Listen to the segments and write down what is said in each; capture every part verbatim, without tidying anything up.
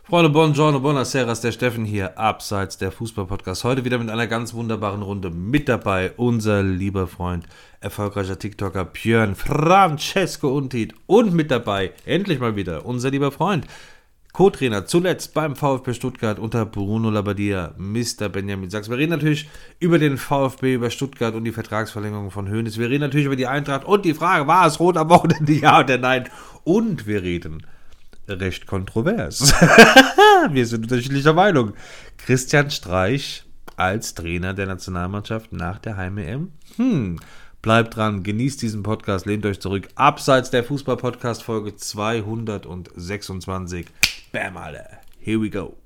Freunde, buongiorno, buonasera, der Steffen hier, abseits der Fußball-Podcast. Heute wieder mit einer ganz wunderbaren Runde. Mit dabei unser lieber Freund, erfolgreicher TikToker Björn Francesco Untit. Und mit dabei, endlich mal wieder, unser lieber Freund, Co-Trainer, zuletzt beim VfB Stuttgart unter Bruno Labbadia, Mister Benjamin Sachs. Wir reden natürlich über den VfB, über Stuttgart und die Vertragsverlängerung von Hoeneß. Wir reden natürlich über die Eintracht und die Frage, war es rot am Wochenende, ja oder nein? Und wir reden recht kontrovers. Wir sind unterschiedlicher Meinung. Christian Streich als Trainer der Nationalmannschaft nach der Heim-E M? Hm, bleibt dran, genießt diesen Podcast, lehnt euch zurück. Abseits der Fußball-Podcast Folge zweihundertsechsundzwanzig. Bam, Alter. Here we go.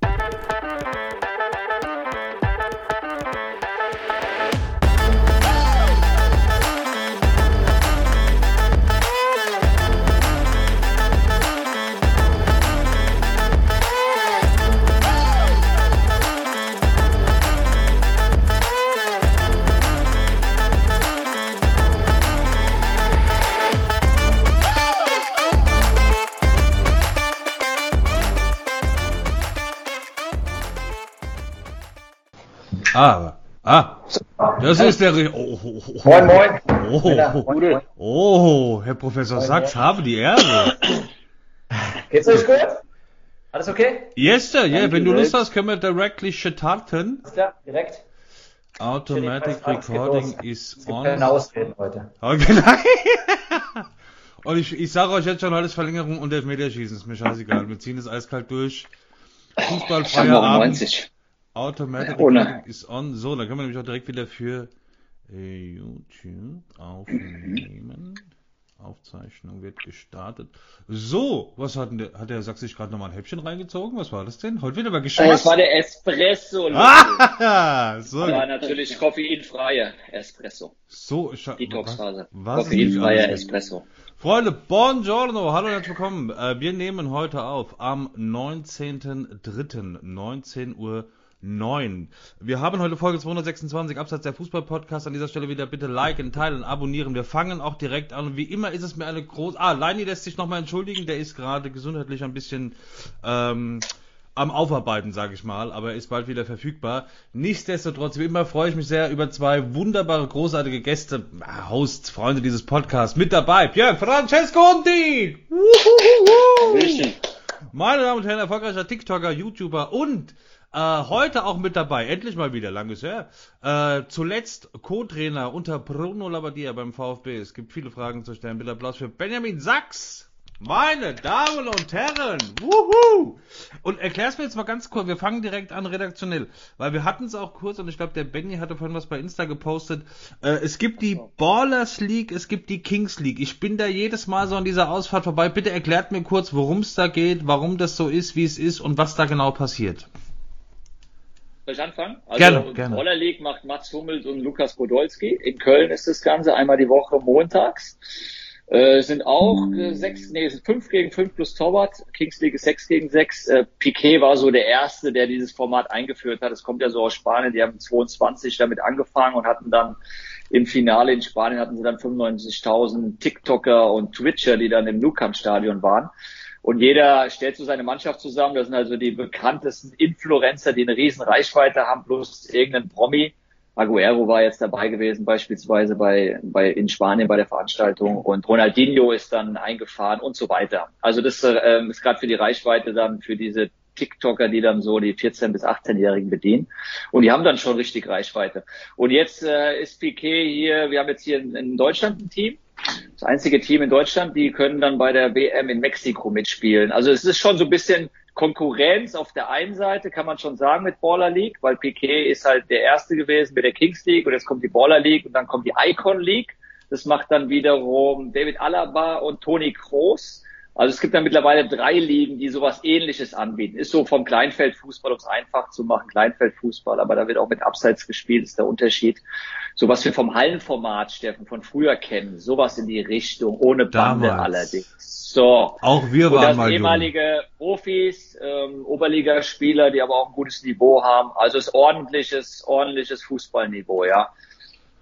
Ah, ah, das ist der... Oh, oh, oh, moin, moin. Oh, oh, oh, oh, Herr Professor Sachs, habe die Ehre. Geht's euch gut? Alles okay? Yes, sir, yeah, wenn du Lust hast, können wir directly starten. Alles klar, direkt. Automatic Recording is on. Wir können ausreden heute. Okay, nein. Und ich, ich sage euch jetzt schon, alles Verlängerung und Elfmeterschießen, ist mir scheißegal. Wir ziehen das eiskalt durch. Fußballfreier Abend. Automatic Recording is on. So, dann können wir nämlich auch direkt wieder für äh, YouTube aufnehmen. Aufzeichnung wird gestartet. So, was hat denn der, hat der Sachs sich gerade nochmal ein Häppchen reingezogen? Was war das denn? Heute wird aber geschafft. Das war der Espresso. Ah, so. Aber natürlich koffeinfreier Espresso. So, Detox-Phase. Was? Koffeinfreier Espresso. Freunde, buongiorno, hallo und herzlich willkommen. Äh, wir nehmen heute auf am neunzehnten dritten neunzehn Uhr neun. Wir haben heute Folge zweihundertsechsundzwanzig, abseits der Fußball-Podcast. An dieser Stelle wieder bitte liken, teilen, abonnieren. Wir fangen auch direkt an. Und wie immer ist es mir eine große... Ah, Leini lässt sich nochmal entschuldigen. Der ist gerade gesundheitlich ein bisschen ähm, am Aufarbeiten, sage ich mal. Aber er ist bald wieder verfügbar. Nichtsdestotrotz, wie immer, freue ich mich sehr über zwei wunderbare, großartige Gäste, Hosts, Freunde dieses Podcasts. Mit dabei, Björn Francesco Untit. Meine Damen und Herren, erfolgreicher TikToker, YouTuber und Äh, heute auch mit dabei, endlich mal wieder, langes her. Äh, zuletzt Co-Trainer unter Bruno Labbadia beim VfB. Es gibt viele Fragen zu stellen. Bitte Applaus für Benjamin Sachs. Meine Damen und Herren. Wuhu! Und erklär's mir jetzt mal ganz kurz. Wir fangen direkt an redaktionell. Weil wir hatten es auch kurz und ich glaube, der Benny hatte vorhin was bei Insta gepostet. Äh, es gibt die Ballers League, es gibt die Kings League. Ich bin da jedes Mal so an dieser Ausfahrt vorbei. Bitte erklärt mir kurz, worum es da geht, warum das so ist, wie es ist und was da genau passiert. Soll ich anfangen? Also, gerne, gerne. Baller League macht Mats Hummels und Lukas Podolski. In Köln ist das Ganze einmal die Woche montags. Äh, sind auch äh, sechs, nee, es sind fünf gegen fünf plus Torwart. Kings League ist sechs gegen sechs. Äh, Piqué war so der Erste, der dieses Format eingeführt hat. Es kommt ja so aus Spanien. Die haben zweiundzwanzig damit angefangen und hatten dann im Finale in Spanien hatten sie dann fünfundneunzigtausend TikToker und Twitcher, die dann im Nou Camp Stadion waren. Und jeder stellt so seine Mannschaft zusammen. Das sind also die bekanntesten Influencer, die eine riesen Reichweite haben, plus irgendein Promi. Aguero war jetzt dabei gewesen, beispielsweise bei, bei, in Spanien bei der Veranstaltung. Und Ronaldinho ist dann eingefahren und so weiter. Also das äh, ist gerade für die Reichweite dann für diese TikToker, die dann so die vierzehn- bis achtzehnjährigen bedienen. Und die haben dann schon richtig Reichweite. Und jetzt äh, ist Piqué hier, wir haben jetzt hier in, in Deutschland ein Team. Das einzige Team in Deutschland, die können dann bei der W M in Mexiko mitspielen. Also es ist schon so ein bisschen Konkurrenz auf der einen Seite, kann man schon sagen, mit Baller League, weil Piqué ist halt der Erste gewesen mit der Kings League und jetzt kommt die Baller League und dann kommt die Icon League. Das macht dann wiederum David Alaba und Toni Kroos. Also es gibt dann mittlerweile drei Ligen, die sowas Ähnliches anbieten. Ist so vom Kleinfeldfußball, um es einfach zu machen, Kleinfeldfußball, aber da wird auch mit Abseits gespielt, ist der Unterschied. So was wir vom Hallenformat, Steffen, von früher kennen, sowas in die Richtung, ohne Bande Damals. allerdings. So. Auch wir waren mal ehemalige Profis, ähm, Oberligaspieler, die aber auch ein gutes Niveau haben. Also es ist ordentliches, ordentliches Fußballniveau, ja.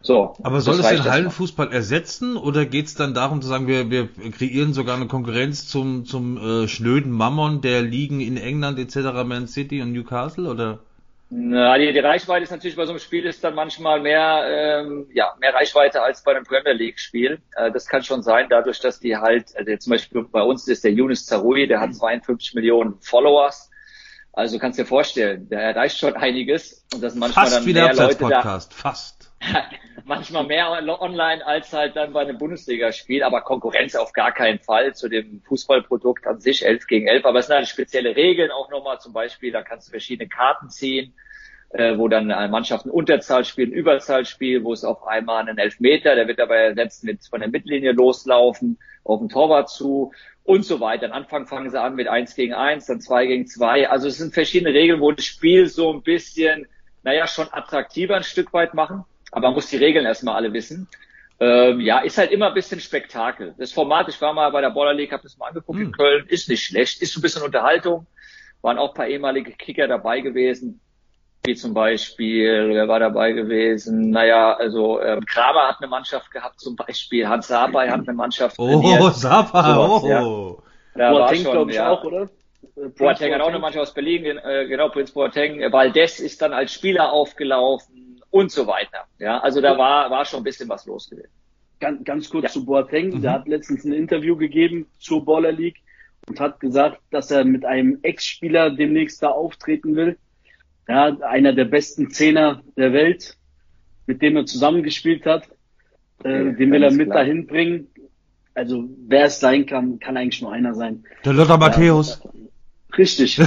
So. Aber soll das es den reicht Hallenfußball ersetzen oder geht es dann darum zu sagen, wir, wir kreieren sogar eine Konkurrenz zum, zum äh, schnöden Mammon der Ligen in England et cetera, Man City und Newcastle, oder? Na, die, die Reichweite ist natürlich bei so einem Spiel ist dann manchmal mehr, ähm, ja, mehr Reichweite als bei einem Premier League Spiel. Äh, das kann schon sein, dadurch, dass die halt, also jetzt zum Beispiel bei uns ist der Yunus Zaroui, der hat zweiundfünfzig Millionen Followers. Also kannst dir vorstellen, der erreicht schon einiges und das sind manchmal Fast dann wie der mehr Leute da. Abseits-Podcast, fast. Manchmal mehr online als halt dann bei einem Bundesligaspiel, aber Konkurrenz auf gar keinen Fall zu dem Fußballprodukt an sich, elf gegen elf. Aber es sind halt spezielle Regeln auch nochmal, zum Beispiel, da kannst du verschiedene Karten ziehen, äh, wo dann Mannschaften Unterzahl spielen, Überzahl spielen, wo es auf einmal einen Elfmeter, der wird dabei ersetzt mit von der Mittellinie loslaufen, auf den Torwart zu und so weiter. Am Anfang fangen sie an mit eins gegen eins, dann zwei gegen zwei. Also es sind verschiedene Regeln, wo das Spiel so ein bisschen, naja, schon attraktiver ein Stück weit machen. Aber man muss die Regeln erstmal alle wissen. Ähm, ja, ist halt immer ein bisschen Spektakel. Das Format, ich war mal bei der Baller League, habe das mal angeguckt hm. in Köln, ist nicht schlecht, ist so ein bisschen Unterhaltung. Waren auch ein paar ehemalige Kicker dabei gewesen, wie zum Beispiel, wer war dabei gewesen? Naja, also ähm, Kramer hat eine Mannschaft gehabt zum Beispiel, Hans Sapai hat eine Mannschaft trainiert. Oh, Sapai, Sowas, oh. Ja. Da Boateng, war glaube ich, ja. auch, oder? Boateng hat auch eine Mannschaft aus Berlin, äh, genau, Prinz Boateng. Valdez ist dann als Spieler aufgelaufen und so weiter. Ja, also da war, war schon ein bisschen was los gewesen. Ganz, ganz kurz Ja. zu Boateng. Mhm. Der hat letztens ein Interview gegeben zur Baller League und hat gesagt, dass er mit einem Ex-Spieler demnächst da auftreten will. Ja, einer der besten Zehner der Welt, mit dem er zusammengespielt hat. Äh, den will er ganz mit klar. dahin bringen. Also, wer es sein kann, kann eigentlich nur einer sein. Der Lothar Matthäus. Richtig.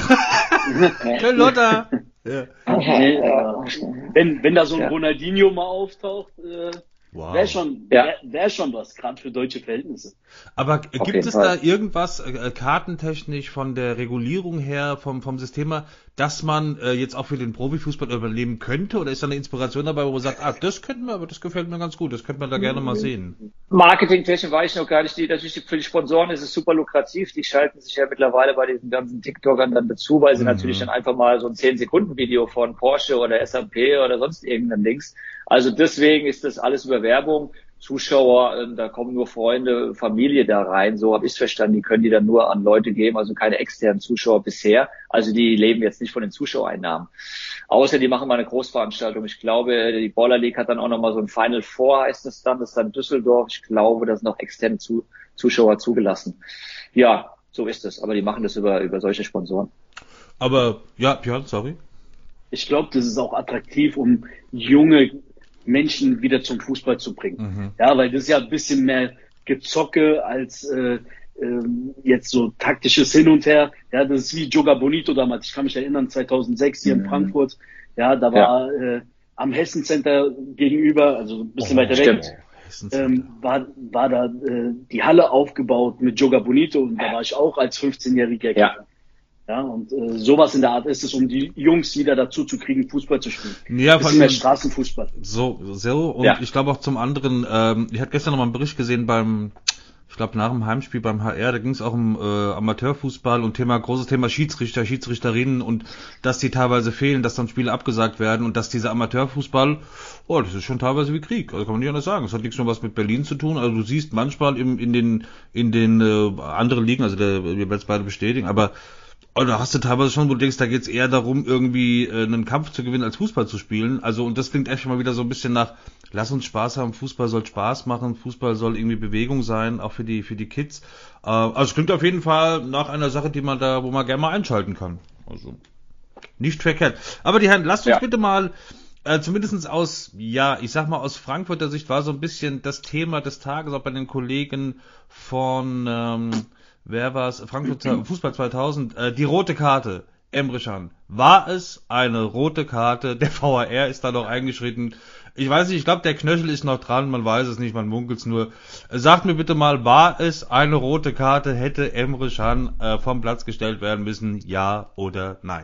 Der Lothar. Ja. Nee, äh, wenn, wenn da so ein Ja. Ronaldinho mal auftaucht, äh, Wow. wäre schon, Ja. wär, wär schon was, gerade für deutsche Verhältnisse. Aber Auf gibt jeden es Fall. da irgendwas äh, kartentechnisch von der Regulierung her, vom, vom System her, dass man äh, jetzt auch für den Profifußball übernehmen könnte? Oder ist da eine Inspiration dabei, wo man sagt, ah, das könnten wir, aber das gefällt mir ganz gut, das könnte man da gerne mal sehen? Marketingtechnisch weiß ich noch gar nicht. Die, natürlich für die Sponsoren ist es super lukrativ. Die schalten sich ja mittlerweile bei diesen ganzen TikTokern dann dazu, weil sie Mhm. natürlich dann einfach mal so ein zehn Sekunden Video von Porsche oder S A P oder sonst irgendeinem Links. Also deswegen ist das alles über Werbung. Zuschauer, äh, da kommen nur Freunde, Familie da rein. So habe ich es verstanden. Die können die dann nur an Leute geben, also keine externen Zuschauer bisher. Also die leben jetzt nicht von den Zuschauereinnahmen. Außer die machen mal eine Großveranstaltung. Ich glaube, die Baller League hat dann auch nochmal so ein Final Four, heißt das dann. Das ist dann Düsseldorf. Ich glaube, da sind noch externe Zu- Zuschauer zugelassen. Ja, so ist es. Aber die machen das über, über solche Sponsoren. Aber, ja, Björn, sorry. Ich glaube, das ist auch attraktiv, um junge Menschen wieder zum Fußball zu bringen. Mhm. Ja, weil das ist ja ein bisschen mehr Gezocke als äh, ähm, jetzt so taktisches Hin und Her. Ja, das ist wie Joga Bonito damals. Ich kann mich erinnern, zweitausendsechs hier Mhm. in Frankfurt. Ja, da war äh, am Hessen Center gegenüber, also ein bisschen weiter weg, Stimmt. ähm, war, war da äh, die Halle aufgebaut mit Joga Bonito und da war ich auch als fünfzehnjähriger Ja. Kicker. Ja, und äh, sowas in der Art ist es, um die Jungs wieder dazu zu kriegen, Fußball zu spielen. Ja, Bisschen von mehr Straßenfußball. so, so, und Ja. ich glaube auch zum anderen, ähm, ich hatte gestern noch mal einen Bericht gesehen beim, ich glaube nach dem Heimspiel beim H R, da ging es auch um äh, Amateurfußball und Thema, großes Thema Schiedsrichter, Schiedsrichterinnen und dass die teilweise fehlen, dass dann Spiele abgesagt werden und dass dieser Amateurfußball, oh, das ist schon teilweise wie Krieg, also kann man nicht anders sagen. Es hat nichts nur was mit Berlin zu tun, also du siehst manchmal im, in den, in den äh, anderen Ligen, also der, wir werden es beide bestätigen, aber oder hast du teilweise schon, wo du denkst, da geht's eher darum, irgendwie äh, einen Kampf zu gewinnen, als Fußball zu spielen. Also, und das klingt echt mal wieder so ein bisschen nach, lass uns Spaß haben, Fußball soll Spaß machen, Fußball soll irgendwie Bewegung sein, auch für die für die Kids. Äh, also es klingt auf jeden Fall nach einer Sache, die man da, wo man gerne mal einschalten kann. Also nicht verkehrt. Aber die Herren, lasst uns Ja. bitte mal, äh, zumindestens aus, ja, ich sag mal aus Frankfurter Sicht war so ein bisschen das Thema des Tages, auch bei den Kollegen von ähm, wer war es? Frankfurt Fußball zweitausend, äh, die rote Karte, Emre Can. War es eine rote Karte? Der V A R ist da noch eingeschritten. Ich weiß nicht, ich glaube, der Knöchel ist noch dran, man weiß es nicht, man munkelt's nur. Äh, sagt mir bitte mal, war es eine rote Karte? Hätte Emre Can äh, vom Platz gestellt werden müssen? Ja oder nein?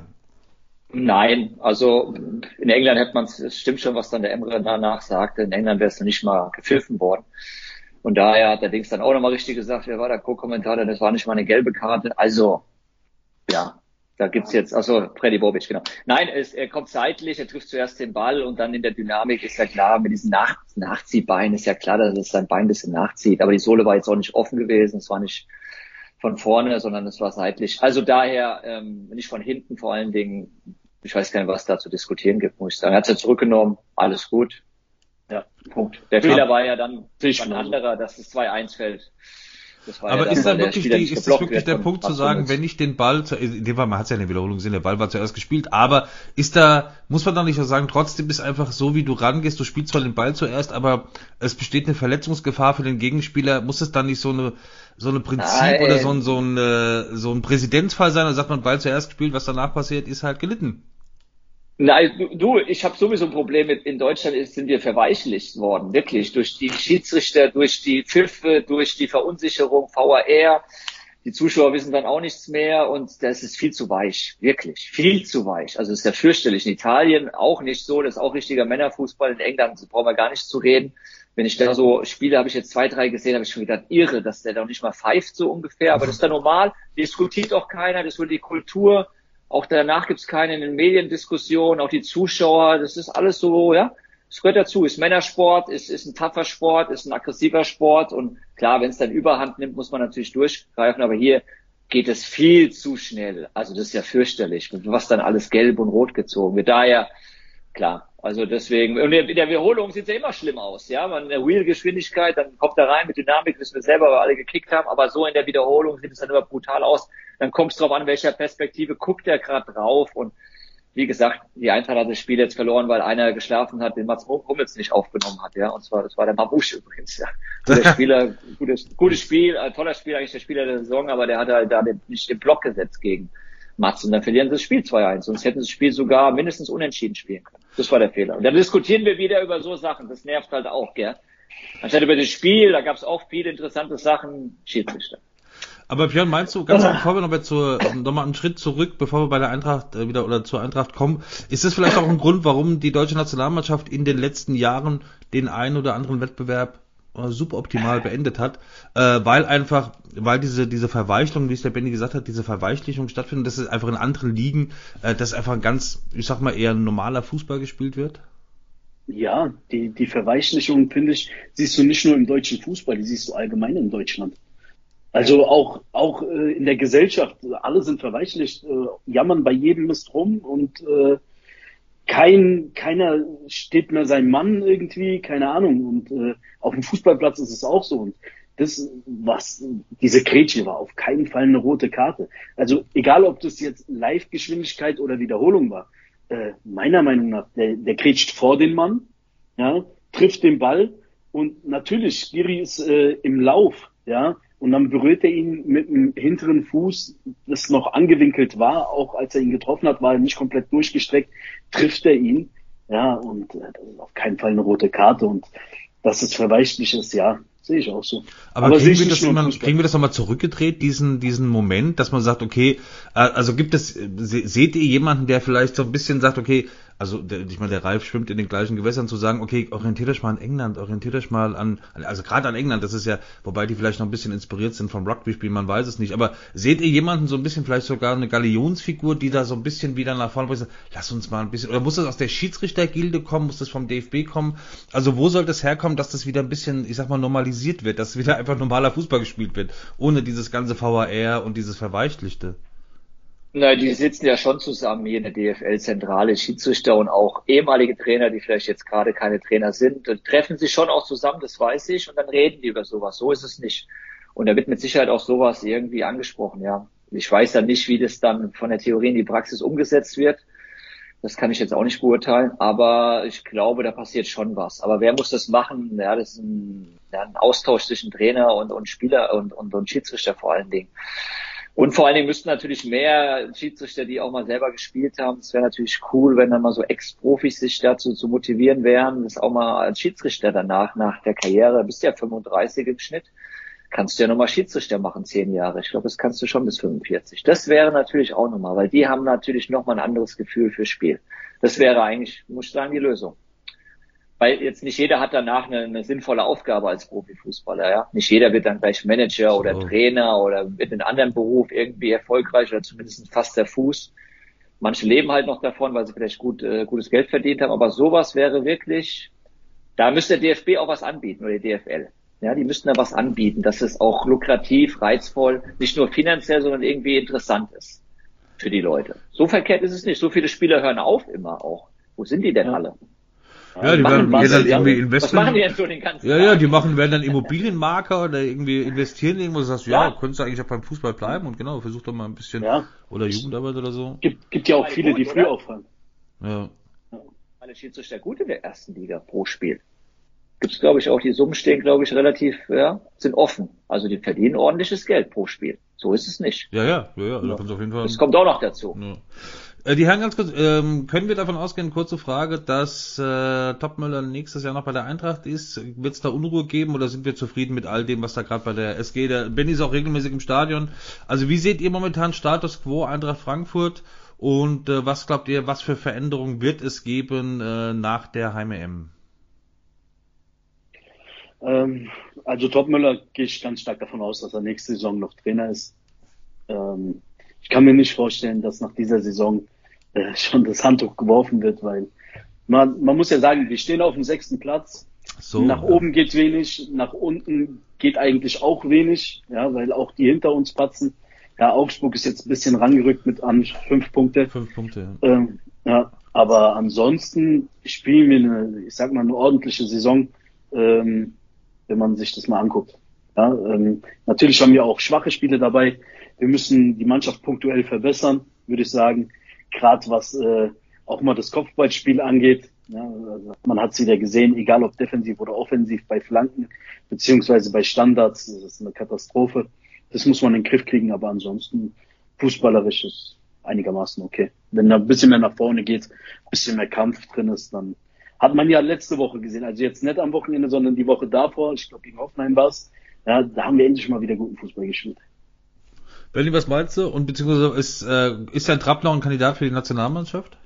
Nein, also in England hätte man es, es stimmt schon, was dann der Emre danach sagte. In England wäre es noch nicht mal gepfiffen worden. Und daher hat der Dings dann auch nochmal richtig gesagt, wer war der Co-Kommentator, das war nicht mal eine gelbe Karte. Also, ja, Da gibt's jetzt, also Freddy Bobic, genau. Nein, es, er kommt seitlich, er trifft zuerst den Ball und dann in der Dynamik ist ja klar, mit diesem Nach Nachziehbein ist ja klar, dass es sein Bein ein bisschen nachzieht. Aber die Sohle war jetzt auch nicht offen gewesen, es war nicht von vorne, sondern es war seitlich. Also daher, ähm, nicht von hinten vor allen Dingen, ich weiß gar nicht, was da zu diskutieren gibt, muss ich sagen. Er hat's ja zurückgenommen, alles gut. Ja, Punkt. Der ja. Fehler war ja dann ein anderer, dass es zwei eins fällt. Aber ja ist da wirklich, die, ist das wirklich der Punkt zu sagen, wenn ich den Ball, in dem Fall, man hat es ja in der Wiederholung gesehen, der Ball war zuerst gespielt, aber ist da, muss man doch nicht so sagen, trotzdem ist einfach so, wie du rangehst, du spielst zwar den Ball zuerst, aber es besteht eine Verletzungsgefahr für den Gegenspieler, muss es dann nicht so eine, so eine Prinzip Nein. oder so ein, so ein, so ein Präzedenzfall sein, da sagt man, Ball zuerst gespielt, was danach passiert, ist halt gelitten. Nein, du, ich habe sowieso ein Problem mit, in Deutschland ist, sind wir verweichlicht worden, wirklich, durch die Schiedsrichter, durch die Pfiffe, durch die Verunsicherung, V A R, die Zuschauer wissen dann auch nichts mehr und das ist viel zu weich, wirklich, viel zu weich. Also es ist ja fürchterlich. In Italien auch nicht so, das ist auch richtiger Männerfußball, in England brauchen wir gar nicht zu reden. Wenn ich da so Spiele, habe ich jetzt zwei, drei gesehen, habe ich schon gedacht, irre, dass der doch nicht mal pfeift so ungefähr, aber das ist dann normal, diskutiert auch keiner, das wird die Kultur. Auch danach gibt's keine in den Mediendiskussionen, auch die Zuschauer, das ist alles so, ja, es gehört dazu, ist Männersport, ist, ist ein tougher Sport, ist ein aggressiver Sport und klar, wenn es dann Überhand nimmt, muss man natürlich durchgreifen, aber hier geht es viel zu schnell, also das ist ja fürchterlich, was dann alles gelb und rot gezogen wird, daher, klar, also deswegen, und in der Wiederholung sieht's ja immer schlimm aus, ja, man in der Wheel-Geschwindigkeit, dann kommt er rein mit Dynamik, wissen wir selber, weil wir alle gekickt haben, aber so in der Wiederholung sieht es dann immer brutal aus, dann kommt es drauf an, welcher Perspektive guckt er gerade drauf und wie gesagt, die Eintracht hat das Spiel jetzt verloren, weil einer geschlafen hat, den Mats Hummels nicht aufgenommen hat, ja, und zwar, das war der Mamouche übrigens, ja. Guter Spieler, gutes, gutes Spiel, ein toller Spieler, eigentlich der Spieler der Saison, aber der hat halt da nicht den Block gesetzt gegen Mats und dann verlieren sie das Spiel zwei eins, sonst hätten sie das Spiel sogar mindestens unentschieden spielen können. Das war der Fehler. Und dann diskutieren wir wieder über so Sachen, das nervt halt auch, gell. Anstatt über das Spiel, da gab es auch viele interessante Sachen, Schiedsrichter. Aber Björn, meinst du, ganz bevor wir noch mal zur, nochmal einen Schritt zurück, bevor wir bei der Eintracht äh, wieder oder zur Eintracht kommen, ist das vielleicht auch ein Grund, warum die deutsche Nationalmannschaft in den letzten Jahren den einen oder anderen Wettbewerb äh, suboptimal beendet hat, äh, weil einfach, weil diese diese Verweichlung, wie es der Benny gesagt hat, diese Verweichlichung stattfindet, dass es einfach in anderen Ligen, äh, dass einfach ein ganz, ich sag mal, eher ein normaler Fußball gespielt wird? Ja, die die Verweichlichung, finde ich, siehst du nicht nur im deutschen Fußball, die siehst du allgemein in Deutschland. Also auch auch äh, in der Gesellschaft, alle sind verweichlicht, äh, jammern bei jedem Mist rum und äh, kein keiner steht mehr sein Mann irgendwie, keine Ahnung. Und äh, auf dem Fußballplatz ist es auch so. Und das, was diese Grätsche war, auf keinen Fall eine rote Karte. Also egal, ob das jetzt Live-Geschwindigkeit oder Wiederholung war, äh, meiner Meinung nach, der, der grätscht vor den Mann, ja, trifft den Ball und natürlich, Giri ist äh, im Lauf, ja. Und dann berührt er ihn mit dem hinteren Fuß, das noch angewinkelt war, auch als er ihn getroffen hat, war er nicht komplett durchgestreckt, trifft er ihn. Ja, und äh, das ist auf keinen Fall eine rote Karte. Und dass es verweichlich ist, ja, sehe ich auch so. Aber, Aber kriegen, wir das immer, kriegen wir das nochmal zurückgedreht, diesen diesen Moment, dass man sagt, okay, äh, also gibt es, se, seht ihr jemanden, der vielleicht so ein bisschen sagt, okay, also der, ich meine, der Ralf schwimmt in den gleichen Gewässern, zu sagen, okay, orientiert euch mal an England, orientiert euch mal an, also gerade an England, das ist ja, wobei die vielleicht noch ein bisschen inspiriert sind vom Rugby-Spiel, man weiß es nicht, aber seht ihr jemanden so ein bisschen, vielleicht sogar eine Galionsfigur, die da so ein bisschen wieder nach vorne bringt, lass uns mal ein bisschen, oder muss das aus der Schiedsrichtergilde kommen, muss das vom D F B kommen, also wo soll das herkommen, dass das wieder ein bisschen, ich sag mal, normalisiert wird, dass wieder einfach normaler Fußball gespielt wird, ohne dieses ganze V A R und dieses Verweichlichte? Na, die sitzen ja schon zusammen hier in der D F L-Zentrale, Schiedsrichter und auch ehemalige Trainer, die vielleicht jetzt gerade keine Trainer sind, treffen sich schon auch zusammen, das weiß ich, und dann reden die über sowas. So ist es nicht. Und da wird mit Sicherheit auch sowas irgendwie angesprochen, ja. Ich weiß ja nicht, wie das dann von der Theorie in die Praxis umgesetzt wird. Das kann ich jetzt auch nicht beurteilen, aber ich glaube, da passiert schon was. Aber wer muss das machen? Ja, das ist ein, ja, ein Austausch zwischen Trainer und, und Spieler und, und, und Schiedsrichter vor allen Dingen. Und vor allen Dingen müssten natürlich mehr Schiedsrichter, die auch mal selber gespielt haben. Es wäre natürlich cool, wenn dann mal so Ex-Profis sich dazu zu motivieren wären, das auch mal als Schiedsrichter danach, nach der Karriere, bist ja fünfunddreißig im Schnitt, kannst du ja nochmal Schiedsrichter machen, zehn Jahre. Ich glaube, das kannst du schon bis fünfundvierzig. Das wäre natürlich auch nochmal, weil die haben natürlich nochmal ein anderes Gefühl fürs Spiel. Das wäre eigentlich, muss ich sagen, die Lösung. weil jetzt nicht jeder hat danach eine, eine sinnvolle Aufgabe als Profifußballer, ja. Nicht jeder wird dann gleich Manager oder So. Trainer oder wird in einem anderen Beruf irgendwie erfolgreich oder zumindest fast der Fuß. Manche leben halt noch davon, weil sie vielleicht gut, äh, gutes Geld verdient haben, aber sowas wäre wirklich, da müsste der D F B auch was anbieten oder die D F L. Ja, die müssten da was anbieten, dass es auch lukrativ, reizvoll, nicht nur finanziell, sondern irgendwie interessant ist für die Leute. So verkehrt ist es nicht. So viele Spieler hören auf immer auch. Wo sind die denn Ja. alle? Ja, die machen werden was? gehen dann Ja, irgendwie Was Investment. machen die denn so den ganzen Ja, Tag? ja, die machen, werden dann Immobilienmakler oder irgendwie investieren irgendwo, du sagst, ja, Ja. könntest du eigentlich auch beim Fußball bleiben und genau, versuch doch mal ein bisschen, Ja. oder Jugendarbeit oder so. Gibt, gibt ja auch viele, die früh Oder? aufhören. Ja. Alle Schiedsrichter gut in der ersten Liga pro Spiel. Gibt's, glaube ich, auch, die Summen stehen, glaube ich, relativ, ja, sind offen. Also die verdienen ordentliches Geld pro Spiel. So ist es nicht. Ja, ja, ja, ja, da kannst du auf jeden Fall. Das kommt auch noch dazu. Ja. Äh, Die Herren, ganz kurz, ähm, können wir davon ausgehen, kurze Frage, dass äh, Topmöller nächstes Jahr noch bei der Eintracht ist? Wird es da Unruhe geben oder sind wir zufrieden mit all dem, was da gerade bei der S G, der Benny ist auch regelmäßig im Stadion. Also wie seht ihr momentan Status Quo Eintracht Frankfurt und äh, was glaubt ihr, was für Veränderungen wird es geben äh, nach der Heim-E M? Ähm, also Topmöller gehe ich ganz stark davon aus, dass er nächste Saison noch Trainer ist. Ähm, ich kann mir nicht vorstellen, dass nach dieser Saison äh, schon das Handtuch geworfen wird, weil man, man muss ja sagen, wir stehen auf dem sechsten Platz. So, nach ja. oben geht wenig, nach unten geht eigentlich auch wenig, ja, weil auch die hinter uns patzen. Ja, Augsburg ist jetzt ein bisschen rangerückt mit an fünf Punkte. Fünf Punkte, ja. Ähm, ja, aber ansonsten spielen wir eine, ich sag mal, eine ordentliche Saison, ähm, wenn man sich das mal anguckt. Ja, ähm, natürlich haben wir auch schwache Spiele dabei. Wir müssen die Mannschaft punktuell verbessern, würde ich sagen. Gerade was äh, auch mal das Kopfballspiel angeht. Ja, also man hat es wieder gesehen, egal ob defensiv oder offensiv, bei Flanken beziehungsweise bei Standards. Das ist eine Katastrophe. Das muss man in den Griff kriegen, aber ansonsten fußballerisch ist einigermaßen okay. Wenn da ein bisschen mehr nach vorne geht, ein bisschen mehr Kampf drin ist, dann hat man ja letzte Woche gesehen. Also jetzt nicht am Wochenende, sondern die Woche davor. Ich glaube, gegen Hoffenheim war es. Ja, da haben wir endlich mal wieder guten Fußball gespielt. Benny, was meinst du? Und beziehungsweise ist, äh, ist Herr Trapp noch ein Kandidat für die Nationalmannschaft?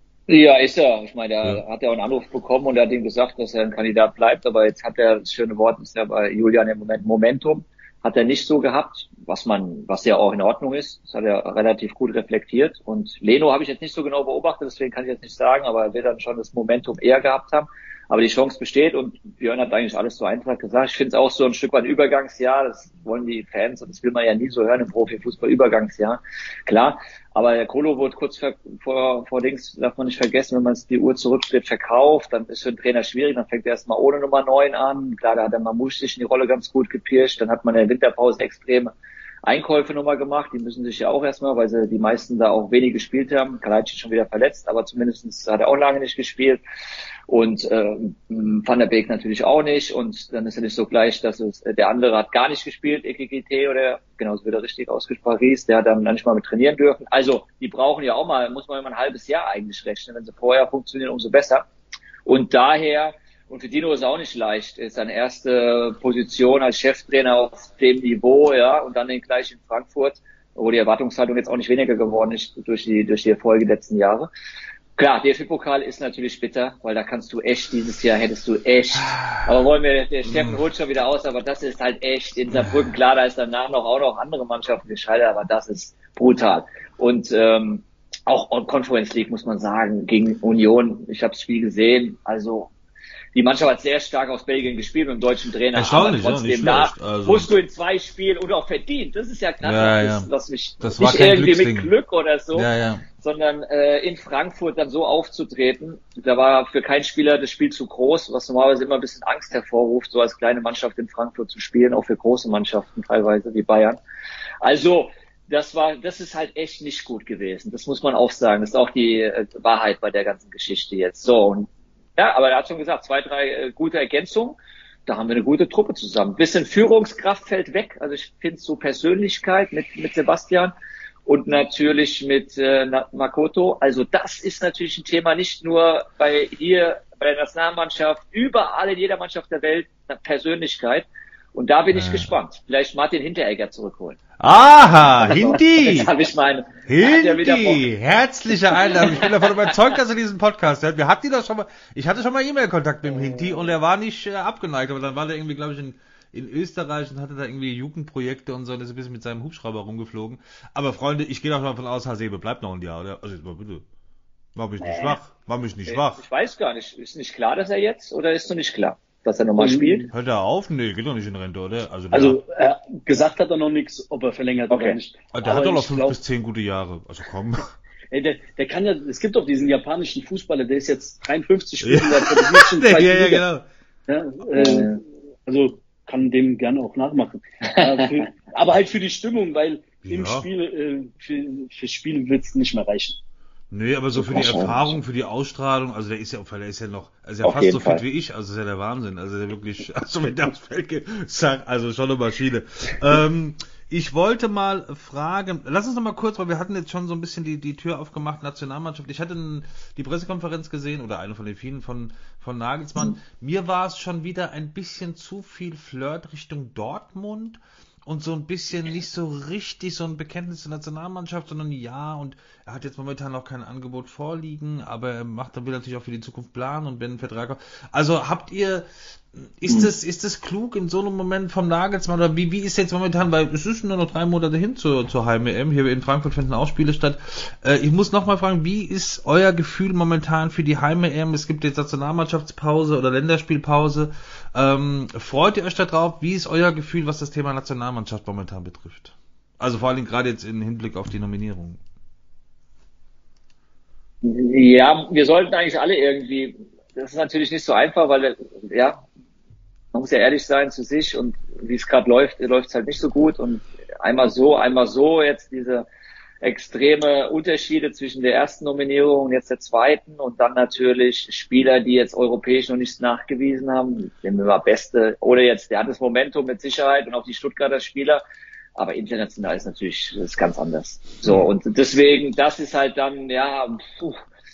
Ja, ist er. Ich meine, er Ja. hat ja auch einen Anruf bekommen und er hat ihm gesagt, dass er ein Kandidat bleibt. Aber jetzt hat er, das schöne Wort ist ja bei Julian im Moment Momentum. Hat er nicht so gehabt, was man, was ja auch in Ordnung ist. Das hat er relativ gut reflektiert. Und Leno habe ich jetzt nicht so genau beobachtet, deswegen kann ich jetzt nicht sagen, aber er wird dann schon das Momentum eher gehabt haben. Aber die Chance besteht und Björn hat eigentlich alles zur Eintracht gesagt. Ich finde es auch so ein Stück weit Übergangsjahr. Das wollen die Fans und das will man ja nie so hören im Profifußball. Übergangsjahr. Klar. Aber der Kolo wurde kurz vor, vor, vor Dings, darf man nicht vergessen, wenn man die Uhr zurücksteht, verkauft, dann ist für den Trainer schwierig, dann fängt er erstmal ohne Nummer neun an. Klar, da hat der Mamouche sich in die Rolle ganz gut gepirscht. Dann hat man in der Winterpause extreme Einkäufe nochmal gemacht. Die müssen sich ja auch erstmal, weil sie die meisten da auch wenig gespielt haben. Kalajdzic schon wieder verletzt, aber zumindest hat er auch lange nicht gespielt. Und äh, Van der Beek natürlich auch nicht. Und dann ist ja nicht so gleich, dass es der andere hat gar nicht gespielt, E K G T oder genauso wird er richtig ausgesprochen, Ries, der hat dann nicht mal mit trainieren dürfen. Also die brauchen ja auch mal, muss man immer ein halbes Jahr eigentlich rechnen. Wenn sie vorher funktionieren, umso besser. Und daher, und für Dino ist auch nicht leicht, ist seine erste Position als Cheftrainer auf dem Niveau, ja, und dann den gleich in Frankfurt, wo die Erwartungshaltung jetzt auch nicht weniger geworden ist durch die durch die Erfolge der letzten Jahre. Klar, D F B-Pokal ist natürlich bitter, weil da kannst du echt, dieses Jahr hättest du echt, aber wollen wir, der Steffen holt schon wieder aus, aber das ist halt echt in Saarbrücken, klar, da ist danach noch auch noch andere Mannschaften gescheitert, aber das ist brutal. Und ähm, auch Conference League muss man sagen, gegen Union, ich habe das Spiel gesehen, also die Mannschaft hat sehr stark aus Belgien gespielt mit dem deutschen Trainer. Erstaunlich, aber ja, trotzdem nicht da schlecht. Also, musst du in zwei Spielen und auch verdient. Das ist ja krass, Ja, was, ja. was mich Das war nicht kein irgendwie Glücksding. mit Glück oder so, ja, ja. sondern äh, in Frankfurt dann so aufzutreten. Da war für keinen Spieler das Spiel zu groß, was normalerweise immer ein bisschen Angst hervorruft, so als kleine Mannschaft in Frankfurt zu spielen, auch für große Mannschaften teilweise wie Bayern. Also das war, das ist halt echt nicht gut gewesen. Das muss man auch sagen. Das ist auch die äh, Wahrheit bei der ganzen Geschichte jetzt. So, und ja, aber er hat schon gesagt, zwei, drei äh, gute Ergänzungen. Da haben wir eine gute Truppe zusammen. Bisschen Führungskraft fällt weg. Also ich finde so Persönlichkeit mit mit Sebastian und natürlich mit äh, Makoto. Also das ist natürlich ein Thema, nicht nur bei hier bei der Nationalmannschaft, überall in jeder Mannschaft der Welt, Persönlichkeit. Und da bin ich Ja. gespannt. Vielleicht Martin Hinteregger zurückholen. Aha, Hindi! Jetzt habe ich meine. hat ja wieder Hindi! Herzliche Einladung. Ich bin davon überzeugt, dass er diesen Podcast hört. Wir hatten ihn doch schon mal, ich hatte schon mal E-Mail-Kontakt mit dem Hindi und er war nicht äh, abgeneigt, aber dann war der irgendwie, glaube ich, in, in Österreich und hatte da irgendwie Jugendprojekte und so und ist ein bisschen mit seinem Hubschrauber rumgeflogen. Aber Freunde, ich gehe doch mal davon aus, Hasebe bleibt noch ein Jahr, oder? Also jetzt mal bitte. Mach mich nicht Nee. schwach. Mach mich nicht schwach. Ich weiß gar nicht. Ist nicht klar, dass er jetzt, oder ist noch nicht klar, dass er nochmal spielt? Hört er auf? Nee, geht doch nicht in Rente, oder? Also, der, Also äh, gesagt hat er noch nichts, ob er verlängert Okay. oder nicht. der hat Aber doch noch ich fünf glaub, bis zehn gute Jahre. Also komm. ey, der, der kann ja, es gibt doch diesen japanischen Fußballer, der ist jetzt dreiundfünfzig Spiele in der Television. ja, ja, genau. Ja, äh, also kann dem gerne auch nachmachen. Ja, für, aber halt für die Stimmung, weil im Ja. Spiel, äh, für, fürs Spiel wird's nicht mehr reichen. Nee, aber so für die Wahrscheinlich. Erfahrung, für die Ausstrahlung, also der ist ja, der ist ja noch, also ja Auf fast jeden so Fall. fit wie ich, also ist ja der Wahnsinn, also der wirklich, also wenn der aufs Feld geht, sag, also schon eine Maschine. ähm, ich wollte mal fragen, lass uns noch mal kurz, weil wir hatten jetzt schon so ein bisschen die, die Tür aufgemacht, Nationalmannschaft. Ich hatte n- die Pressekonferenz gesehen, oder eine von den vielen von, von Nagelsmann. Mir war es schon wieder ein bisschen zu viel Flirt Richtung Dortmund. Und so ein bisschen nicht so richtig so ein Bekenntnis zur Nationalmannschaft, sondern ja, und er hat jetzt momentan noch kein Angebot vorliegen, aber er macht, er will natürlich auch für die Zukunft planen und wenn ein Vertrag kommt. Also habt ihr, ist das, ist das klug in so einem Moment vom Nagelsmann, oder wie, wie ist jetzt momentan, weil es ist nur noch drei Monate hin zur, zur Heim-E M, hier in Frankfurt finden auch Spiele statt. Äh, ich muss nochmal fragen, wie ist euer Gefühl momentan für die Heim-E M? Es gibt jetzt Nationalmannschaftspause oder Länderspielpause. Ähm, freut ihr euch da drauf? Wie ist euer Gefühl, was das Thema Nationalmannschaft momentan betrifft? Also vor allem gerade jetzt im Hinblick auf die Nominierung. Ja, wir sollten eigentlich alle irgendwie, das ist natürlich nicht so einfach, weil, ja, man muss ja ehrlich sein zu sich und wie es gerade läuft, läuft es halt nicht so gut und einmal so, einmal so, jetzt diese extreme Unterschiede zwischen der ersten Nominierung und jetzt der zweiten und dann natürlich Spieler, die jetzt europäisch noch nichts nachgewiesen haben, nehmen wir mal Beste, oder jetzt, der hat das Momentum mit Sicherheit und auch die Stuttgarter Spieler, aber international ist natürlich, das ist ganz anders. So, und deswegen, das ist halt dann, ja, puh,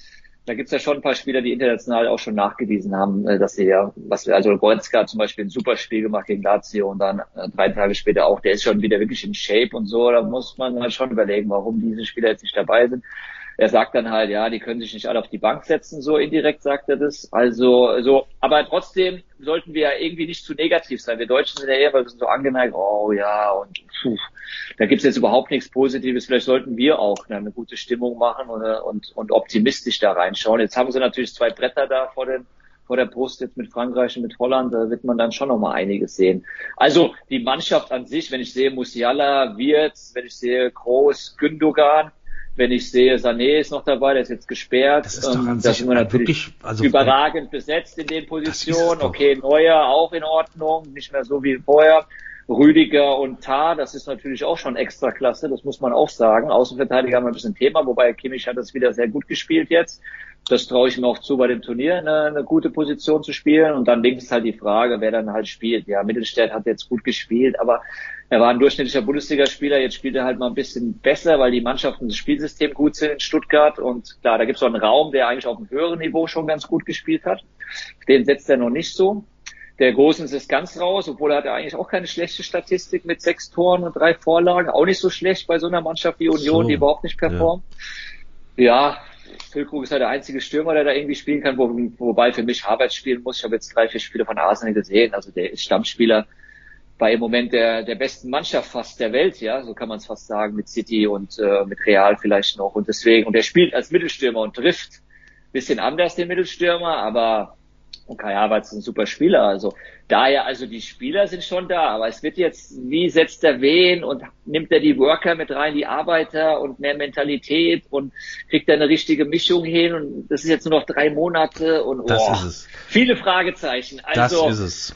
da gibt's ja schon ein paar Spieler, die international auch schon nachgewiesen haben, äh, dass sie ja, was wir, also Goretzka hat zum Beispiel ein super Spiel gemacht gegen Lazio und dann äh, drei Tage später auch, der ist schon wieder wirklich in Shape und so, da muss man halt schon überlegen, warum diese Spieler jetzt nicht dabei sind. Er sagt dann halt, ja, die können sich nicht alle auf die Bank setzen, so indirekt sagt er das. Also, so, aber trotzdem sollten wir ja irgendwie nicht zu negativ sein. Wir Deutschen sind ja eher, weil wir sind so angeneigt, oh ja, und puh, da gibt's jetzt überhaupt nichts Positives. Vielleicht sollten wir auch eine gute Stimmung machen und, und, und optimistisch da reinschauen. Jetzt haben sie natürlich zwei Bretter da vor den, vor der Brust, jetzt mit Frankreich und mit Holland, da wird man dann schon noch mal einiges sehen. Also, die Mannschaft an sich, wenn ich sehe Musiala, Wirtz, wenn ich sehe Kroos, Gündogan, wenn ich sehe, Sané ist noch dabei, der ist jetzt gesperrt. Das ist doch an ähm, sich da sind wir natürlich wirklich, also überragend besetzt in den Das Positionen. ist es doch. Okay, Neuer auch in Ordnung, nicht mehr so wie vorher. Rüdiger und Tah, das ist natürlich auch schon extra klasse, das muss man auch sagen. Außenverteidiger haben wir ein bisschen Thema, wobei Kimmich hat das wieder sehr gut gespielt jetzt. Das traue ich ihm auch zu, bei dem Turnier eine, eine gute Position zu spielen. Und dann links ist halt die Frage, wer dann halt spielt. Ja, Mittelstädt hat jetzt gut gespielt, aber er war ein durchschnittlicher Bundesligaspieler. Jetzt spielt er halt mal ein bisschen besser, weil die Mannschaften das Spielsystem gut sind in Stuttgart. Und klar, da gibt es auch einen Raum, der eigentlich auf einem höheren Niveau schon ganz gut gespielt hat. Den setzt er noch nicht so. Der Gosens ist ganz raus, obwohl er hatte eigentlich auch keine schlechte Statistik mit sechs Toren und drei Vorlagen. Auch nicht so schlecht bei so einer Mannschaft wie Union, So, die überhaupt nicht performt. Ja, ja, Füllkrug ist ja der einzige Stürmer, der da irgendwie spielen kann, wo, wobei für mich Havertz spielen muss. Ich habe jetzt drei, vier Spiele von Arsenal gesehen. Also der ist Stammspieler bei im Moment der, der besten Mannschaft fast der Welt, ja, so kann man es fast sagen, mit City und äh, mit Real vielleicht noch. Und deswegen, und er spielt als Mittelstürmer und trifft bisschen anders den Mittelstürmer, aber und Kai Havertz ist ein super Spieler. Also daher, also die Spieler sind schon da, aber es wird jetzt, wie setzt er wen und nimmt er die Worker mit rein, die Arbeiter und mehr Mentalität und kriegt er eine richtige Mischung hin und das ist jetzt nur noch drei Monate und Das oh, ist es. viele Fragezeichen. Also, Das ist es.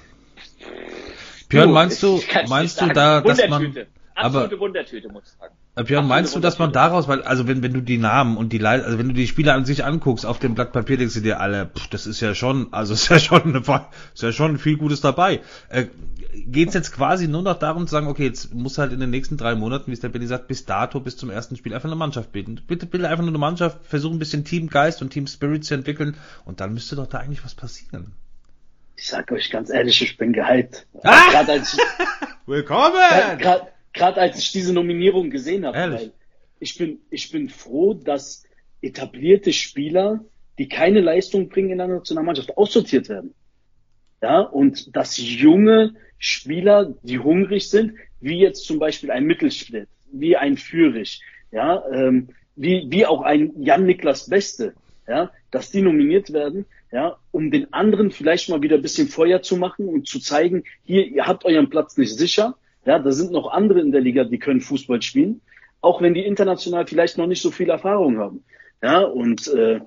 Björn, meinst du, ich kann's meinst nicht du sagen. da, dass man, Wundertüte. Absolute aber, Wundertüte, muss ich sagen. äh, Björn, meinst du, Absolute dass man Wundertüte. daraus, weil, also wenn, wenn du die Namen und die Leute, also wenn du die Spieler an sich anguckst auf dem Blatt Papier, denkst du dir alle, pff, das ist ja schon, also ist ja schon, eine, ist ja schon viel Gutes dabei. Äh, geht's jetzt quasi nur noch darum zu sagen, okay, jetzt muss halt in den nächsten drei Monaten, wie es der Billy sagt, bis dato, bis zum ersten Spiel einfach eine Mannschaft bilden. Bitte, bitte einfach nur eine Mannschaft, versuchen ein bisschen Teamgeist und Team Spirit zu entwickeln und dann müsste doch da eigentlich was passieren. Ich sag euch ganz ehrlich, ich bin gehypt. Ah! Gerade als ich, Willkommen! Gerade gerade als ich diese Nominierung gesehen habe, Ehrlich? weil ich bin, ich bin froh, dass etablierte Spieler, die keine Leistung bringen in der Nationalmannschaft, aussortiert werden. Ja, und dass junge Spieler, die hungrig sind, wie jetzt zum Beispiel ein Mittelstädt, wie ein Fürich, ja, ähm, wie, wie auch ein Jan-Niklas Beste, ja, dass die nominiert werden, ja, um den anderen vielleicht mal wieder ein bisschen Feuer zu machen und zu zeigen, hier, ihr habt euren Platz nicht sicher, ja, da sind noch andere in der Liga, die können Fußball spielen, auch wenn die international vielleicht noch nicht so viel Erfahrung haben, ja, und äh,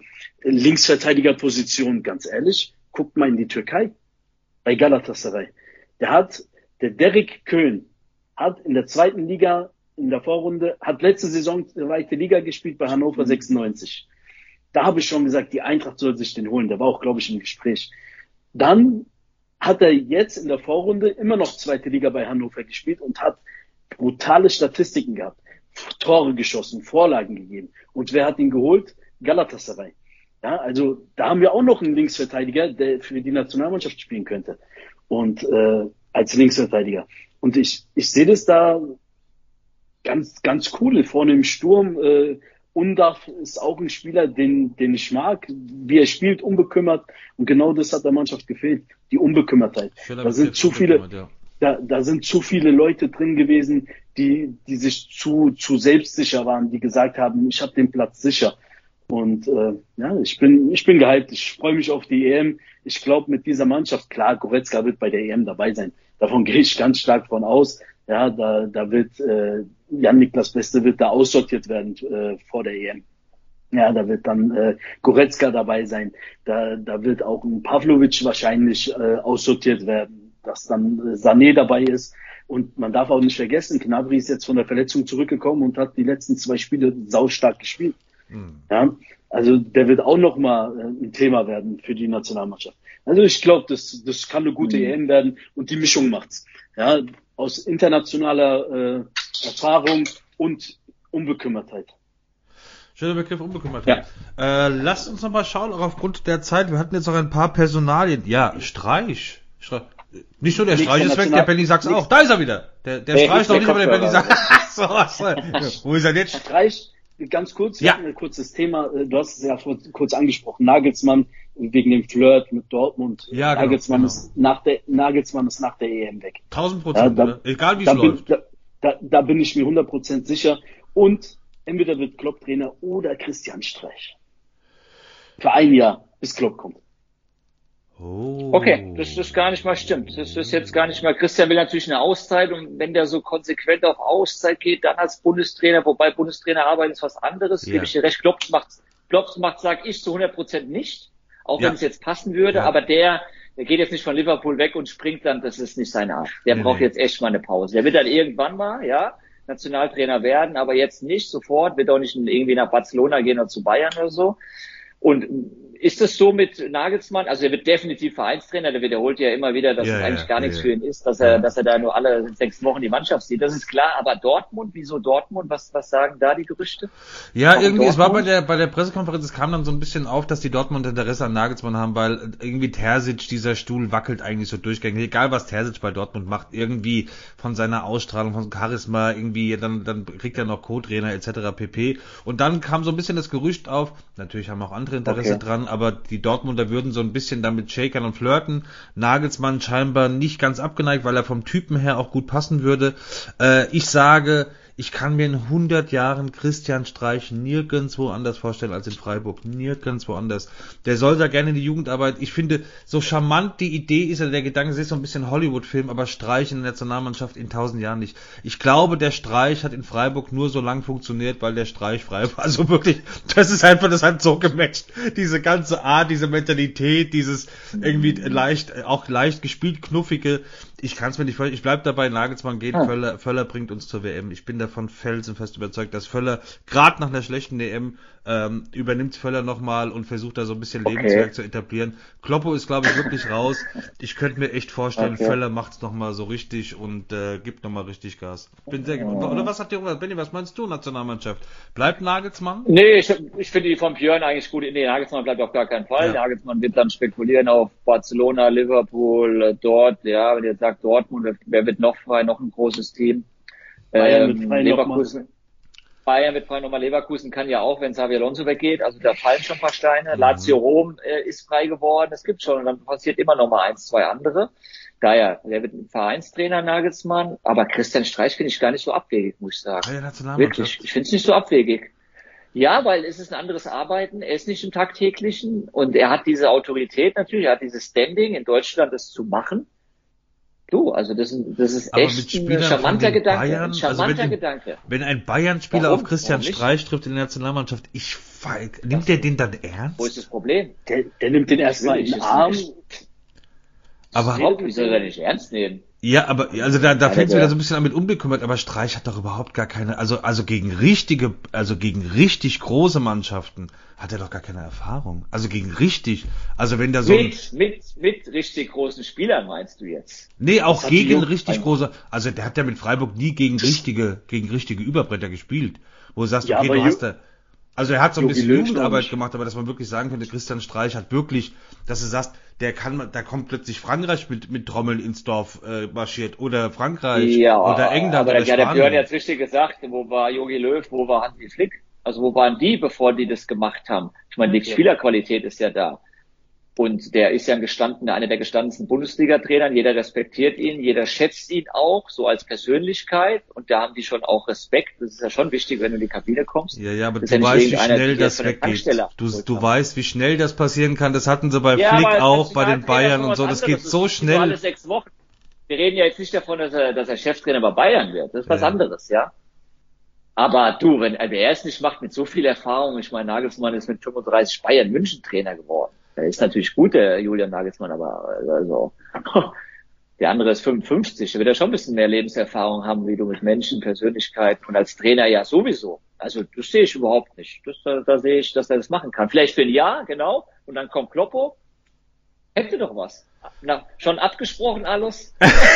Linksverteidigerposition, ganz ehrlich, guckt mal in die Türkei, bei Galatasaray. Der hat, der Derek Köhn hat in der zweiten Liga, in der Vorrunde, hat letzte Saison zweite Liga gespielt bei Hannover sechsundneunzig. Da habe ich schon gesagt, die Eintracht soll sich den holen. Der war auch, glaube ich, im Gespräch. Dann hat er jetzt in der Vorrunde immer noch zweite Liga bei Hannover gespielt und hat brutale Statistiken gehabt. Tore geschossen, Vorlagen gegeben. Und wer hat ihn geholt? Galatasaray. Ja, also da haben wir auch noch einen Linksverteidiger, der für die Nationalmannschaft spielen könnte. Und äh, als Linksverteidiger. Und ich ich sehe das da ganz ganz cool. Vorne im Sturm, äh, Undav ist auch ein Spieler, den den ich mag, wie er spielt, unbekümmert. Und genau das hat der Mannschaft gefehlt, die Unbekümmertheit. Da sind zu viele, ja. da, da sind zu viele Leute drin gewesen, die die sich zu zu selbstsicher waren, die gesagt haben, ich habe den Platz sicher. Und äh, ja, ich bin ich bin gehypt. Ich freue mich auf die E M. Ich glaube, mit dieser Mannschaft, klar, Goretzka wird bei der E M dabei sein. Davon gehe ich ganz stark von aus. Ja, da da wird äh, Jan-Niklas Beste wird da aussortiert werden äh, vor der E M. Ja, da wird dann äh, Goretzka dabei sein. Da da wird auch ein Pavlovic wahrscheinlich äh, aussortiert werden, dass dann äh, Sané dabei ist. Und man darf auch nicht vergessen, Gnabry ist jetzt von der Verletzung zurückgekommen und hat die letzten zwei Spiele saustark gespielt. Ja, also der wird auch nochmal äh, ein Thema werden für die Nationalmannschaft. Also ich glaube, das, das kann eine gute Mhm. E M werden und die Mischung macht's. Ja, aus internationaler äh, Erfahrung und Unbekümmertheit. Schöner Begriff, Unbekümmertheit. Ja. Äh, lasst uns noch mal schauen, auch aufgrund der Zeit. Wir hatten jetzt noch ein paar Personalien. Ja, Streich. Streich. Nicht nur der Nichts Streich ist weg, der Benny sagt's auch. Da ist er wieder. Der, der Hey, Streich noch der nicht, aber der Benny Kopfhörer. sagt. so, so. Wo ist er jetzt? Streich, ganz kurz, wir Ja. hatten ein kurzes Thema, äh, du hast es ja vor, kurz angesprochen, Nagelsmann wegen dem Flirt mit Dortmund. Ja, genau, Nagelsmann, genau. Ist nach der, Nagelsmann ist nach der E M weg. tausend Prozent, Ja, da- oder? Egal wie es Da bin, läuft. da, da, da bin ich mir hundert Prozent sicher. Und entweder wird Klopp Trainer oder Christian Streich. Für ein Jahr, bis Klopp kommt. Oh. Okay, das ist gar nicht mal stimmt. Das ist jetzt gar nicht mal. Christian will natürlich eine Auszeit und wenn der so konsequent auf Auszeit geht, dann als Bundestrainer, wobei Bundestrainer arbeiten ist was anderes, Ja. gebe ich dir recht. Klopp macht, Klopp macht, sag ich zu hundert Prozent nicht, auch Ja. wenn es jetzt passen würde, Ja. aber der, der geht jetzt nicht von Liverpool weg und springt dann, das ist nicht seine Art. Der Nee, braucht nee. jetzt echt mal eine Pause. Der wird dann irgendwann mal, ja, Nationaltrainer werden, aber jetzt nicht sofort, wird auch nicht irgendwie nach Barcelona gehen oder zu Bayern oder so. Und ist das so mit Nagelsmann? Also er wird definitiv Vereinstrainer, der wiederholt ja immer wieder, dass Ja, es ja, eigentlich gar ja, nichts ja. für ihn ist, dass er, dass er da nur alle sechs Wochen die Mannschaft sieht. Das ist klar, aber Dortmund, wieso Dortmund? Was, was sagen da die Gerüchte? Ja, Warum irgendwie, es war bei Dortmund? der, bei der Pressekonferenz, es kam dann so ein bisschen auf, dass die Dortmund Interesse an Nagelsmann haben, weil irgendwie Terzic, dieser Stuhl wackelt eigentlich so durchgängig. Egal was Terzic bei Dortmund macht, irgendwie von seiner Ausstrahlung, von Charisma, irgendwie, dann, dann kriegt er noch Co-Trainer et cetera pp. Und dann kam so ein bisschen das Gerücht auf, natürlich haben auch andere Interesse Okay. dran, aber die Dortmunder würden so ein bisschen damit shakern und flirten. Nagelsmann scheinbar nicht ganz abgeneigt, weil er vom Typen her auch gut passen würde. Äh, ich sage, ich kann mir in hundert Jahren Christian Streich nirgendwo anders vorstellen als in Freiburg. Nirgendwo anders. Der soll da gerne in die Jugendarbeit. Ich finde, so charmant die Idee ist, oder der Gedanke, es ist so ein bisschen Hollywood-Film, aber Streich in der Nationalmannschaft in tausend Jahren nicht. Ich glaube, der Streich hat in Freiburg nur so lang funktioniert, weil der Streich frei war. Also wirklich, das ist einfach, das hat so gematcht. Diese ganze Art, diese Mentalität, dieses irgendwie leicht, auch leicht gespielt, knuffige. Ich kann es mir nicht vorstellen. Ich bleib dabei, Nagelsmann geht, Ah. Völler, Völler bringt uns zur W M. Ich bin davon felsenfest überzeugt, dass Völler gerade nach einer schlechten W M ähm, übernimmt Völler nochmal und versucht da so ein bisschen Okay. Lebenswerk zu etablieren. Kloppo ist, glaube ich, wirklich raus. Ich könnte mir echt vorstellen, Okay. Völler macht's nochmal so richtig und äh, gibt nochmal richtig Gas. Bin sehr gespannt. Oder was habt ihr gesagt? Benni, was meinst du, Nationalmannschaft? Bleibt Nagelsmann? Nee, ich, ich finde die von Björn eigentlich gut. Nee, Nagelsmann bleibt auf gar keinen Fall. Ja. Nagelsmann wird dann spekulieren auf Barcelona, Liverpool, äh, dort, ja, wenn ihr jetzt sagt Dortmund, wer wird noch frei, noch ein großes Team? Bayern Ähm, wird frei Leverkusen. Bayern wird frei nochmal. Leverkusen kann ja auch, wenn Xabi Alonso weggeht, also da fallen schon ein paar Steine. Mhm. Lazio Rom äh, ist frei geworden, es gibt schon, und dann passiert immer noch mal eins, zwei andere. Daher, der wird ein Vereinstrainer, Nagelsmann, aber Christian Streich finde ich gar nicht so abwegig, muss ich sagen. Bei der Nationalmannschaft. Wirklich, ich finde es nicht so abwegig. Ja, weil es ist ein anderes Arbeiten, er ist nicht im Tagtäglichen und er hat diese Autorität natürlich, er hat dieses Standing in Deutschland, das zu machen. Du, also das ist, das ist Aber echt mit ein Spielern charmanter von den Gedanke, Bayern, ein charmanter also wenn, Gedanke. wenn ein Bayern-Spieler Warum? auf Christian Warum nicht? Streich trifft in der Nationalmannschaft, ich fall, nimmt der den dann ernst? Wo ist das Problem? Der, der nimmt den erstmal in den Natürlich, Arm. ist Aber Überhaupt, wie soll er nicht ernst nehmen? ja, aber also da, da Ja, fängt es der- wieder so ein bisschen an mit unbekümmert, aber Streich hat doch überhaupt gar keine, also also gegen richtige, also gegen richtig große Mannschaften hat er doch gar keine Erfahrung. Also gegen richtig, also wenn da so ein, Mit, mit, mit richtig großen Spielern meinst du jetzt? nee, auch hat die gegen Jugend- richtig große, also der hat ja mit Freiburg nie gegen richtige, gegen richtige Überbretter gespielt, wo du sagst, Ja, okay, aber du Ju- hast da, also er hat so ein Jogi bisschen Löw noch Jugendarbeit nicht. gemacht, aber dass man wirklich sagen könnte, Christian Streich hat wirklich, dass du sagst, der kann, da kommt plötzlich Frankreich mit, mit Trommeln ins Dorf äh, marschiert oder Frankreich Ja, oder England aber oder der, ja, der Björn Spanien. jetzt richtig gesagt, wo war Jogi Löw, wo war Hansi Flick? Also wo waren die, bevor die das gemacht haben? Ich meine, die Ja. Spielerqualität ist ja da. Und der ist ja ein gestandener, einer der gestandensten Bundesliga-Trainer. Jeder respektiert ihn, jeder schätzt ihn auch, so als Persönlichkeit. Und da haben die schon auch Respekt. Das ist ja schon wichtig, wenn du in die Kabine kommst. Ja, ja, aber Das du ist ja nicht weißt, wie irgendeiner, schnell der das von der weggeht. Tankstelle Du, abgeholt du hat. weißt, wie schnell das passieren kann. Das hatten sie bei Ja, Flick aber als auch, bei den Nationaltrainer Bayern ist und was so. Das anderes. geht so ist nicht nur alle schnell. sechs Wochen. Wir reden ja jetzt nicht davon, dass er, dass er Cheftrainer bei Bayern wird. Das ist was Ja. anderes, ja. Aber du, wenn also er es nicht macht mit so viel Erfahrung, ich meine, Nagelsmann ist mit fünfunddreißig Bayern München Trainer geworden. Der ist natürlich gut, der Julian Nagelsmann, aber also der andere ist fünfundfünfzig. Der wird ja schon ein bisschen mehr Lebenserfahrung haben, wie du mit Menschen, Persönlichkeiten und als Trainer ja sowieso. Also das sehe ich überhaupt nicht. Das, da, da sehe ich, dass er das machen kann. Vielleicht für ein Jahr, genau. Und dann kommt Kloppo. Hätte doch was. Na, schon abgesprochen alles?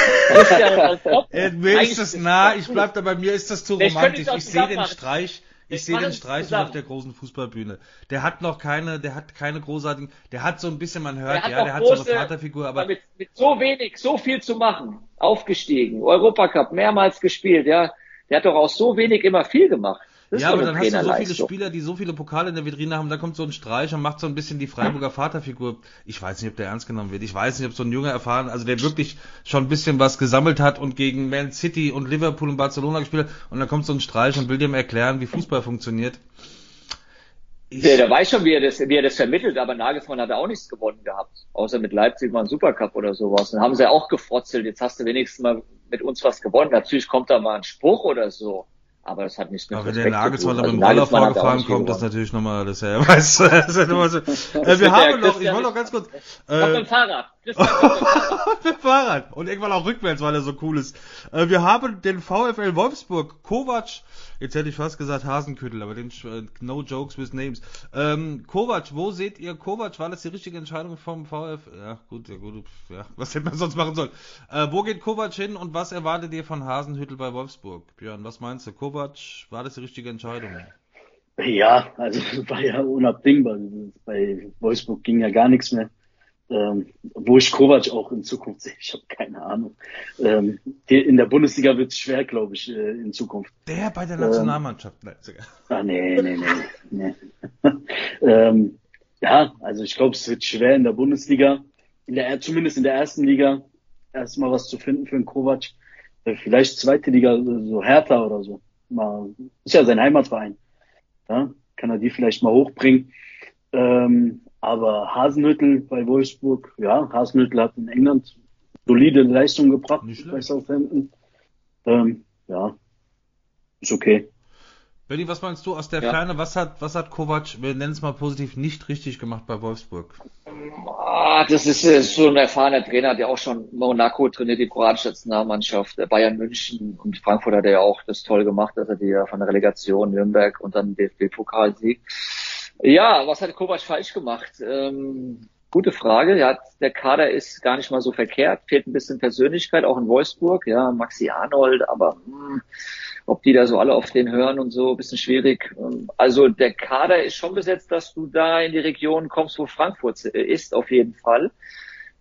Äh, mir ist das nah, ich bleib da bei mir, ist das zu Vielleicht könnte romantisch. ich auch Ich sehe den zusammen machen. Streich, ich Wir sehe den machen Streich nicht zusammen. auf der großen Fußballbühne. Der hat noch keine, der hat keine großartigen, der hat so ein bisschen, man Der hört, hat ja, doch der hat so eine große- Vaterfigur, aber mit, mit so wenig, so viel zu machen, aufgestiegen, Europacup mehrmals gespielt, ja. Der hat doch aus so wenig immer viel gemacht. Das ja, ist aber doch dann eine hast du so viele Trainerleistung. Spieler, die so viele Pokale in der Vitrine haben, da kommt so ein Streich und macht so ein bisschen die Freiburger Vaterfigur. Ich weiß nicht, ob der ernst genommen wird. Ich weiß nicht, ob so ein junger erfahren, also der wirklich schon ein bisschen was gesammelt hat und gegen Man City und Liverpool und Barcelona gespielt hat und dann kommt so ein Streich und will dem erklären, wie Fußball funktioniert. Ich, Der, der weiß schon, wie er das, wie er das vermittelt, aber Nagelsmann hat auch nichts gewonnen gehabt. Außer mit Leipzig mal einen Supercup oder sowas. Dann haben sie auch gefrotzelt. Jetzt hast du wenigstens mal mit uns was gewonnen. Natürlich kommt da mal ein Spruch oder so. Aber das hat nichts mit aber wenn der Respekt zu Nagelsmann tun. da mit dem Also Roller Nagelsmann hat auch vorgefahren nicht viel kommt, das ist gewonnen. natürlich nochmal, das ist ja, weißt du, das ist ja nochmal so. Äh, wir wird der haben noch, ich Christian wollte noch ganz kurz, Kommt mit äh, dem Fahrrad. Christian kommt mit dem Fahrrad. mit dem Fahrrad und irgendwann auch rückwärts, weil er so cool ist. Äh, wir haben den VfL Wolfsburg, Kovac, jetzt hätte ich fast gesagt Hasenküttel, aber den, äh, no jokes with names. Ähm, Kovac, wo seht ihr Kovac? War das die richtige Entscheidung vom VfL? Ja, gut, ja gut, ja, was hätte man sonst machen sollen? Äh, wo geht Kovac hin und was erwartet ihr von Hasenhüttl bei Wolfsburg? Björn, was meinst du? Kovac, war das die richtige Entscheidung? Ja, also das war ja unabdingbar. Bei Wolfsburg ging ja gar nichts mehr. Ähm, wo ich Kovac auch in Zukunft sehe, ich habe keine Ahnung. Ähm, die, in der Bundesliga wird es schwer, glaube ich, äh, in Zukunft. Der bei der Nationalmannschaft. Nein, sogar. Ah, nee, nee, nee. nee. ähm, ja, also ich glaube, es wird schwer in der Bundesliga, in der, zumindest in der ersten Liga, erstmal was zu finden für einen Kovac. Äh, Vielleicht zweite Liga, so Hertha oder so. Mal, ist ja sein Heimatverein. Ja, kann er die vielleicht mal hochbringen. Ähm, aber Hasenhüttl bei Wolfsburg, ja, Hasenhüttl hat in England solide Leistung gebracht Nicht schlecht. bei Southampton. Ähm, ja, ist okay. Benni, was meinst du aus der Ja. Ferne? Was hat, was hat Kovac, wir nennen es mal positiv, nicht richtig gemacht bei Wolfsburg? Ah, das ist äh, so ein erfahrener Trainer, der auch schon Monaco trainiert, die kroatische Nationalmannschaft, äh, Bayern München und Frankfurt hat er ja auch das toll gemacht, dass er die ja von der Relegation Nürnberg und dann D F B-Pokalsieg. Ja, was hat Kovac falsch gemacht? Ähm, gute Frage. Ja, der Kader ist gar nicht mal so verkehrt, fehlt ein bisschen Persönlichkeit, auch in Wolfsburg. Ja, Maxi Arnold, aber mh, ob die da so alle auf den hören und so, ein bisschen schwierig. Also der Kader ist schon besetzt, dass du da in die Region kommst, wo Frankfurt ist, auf jeden Fall.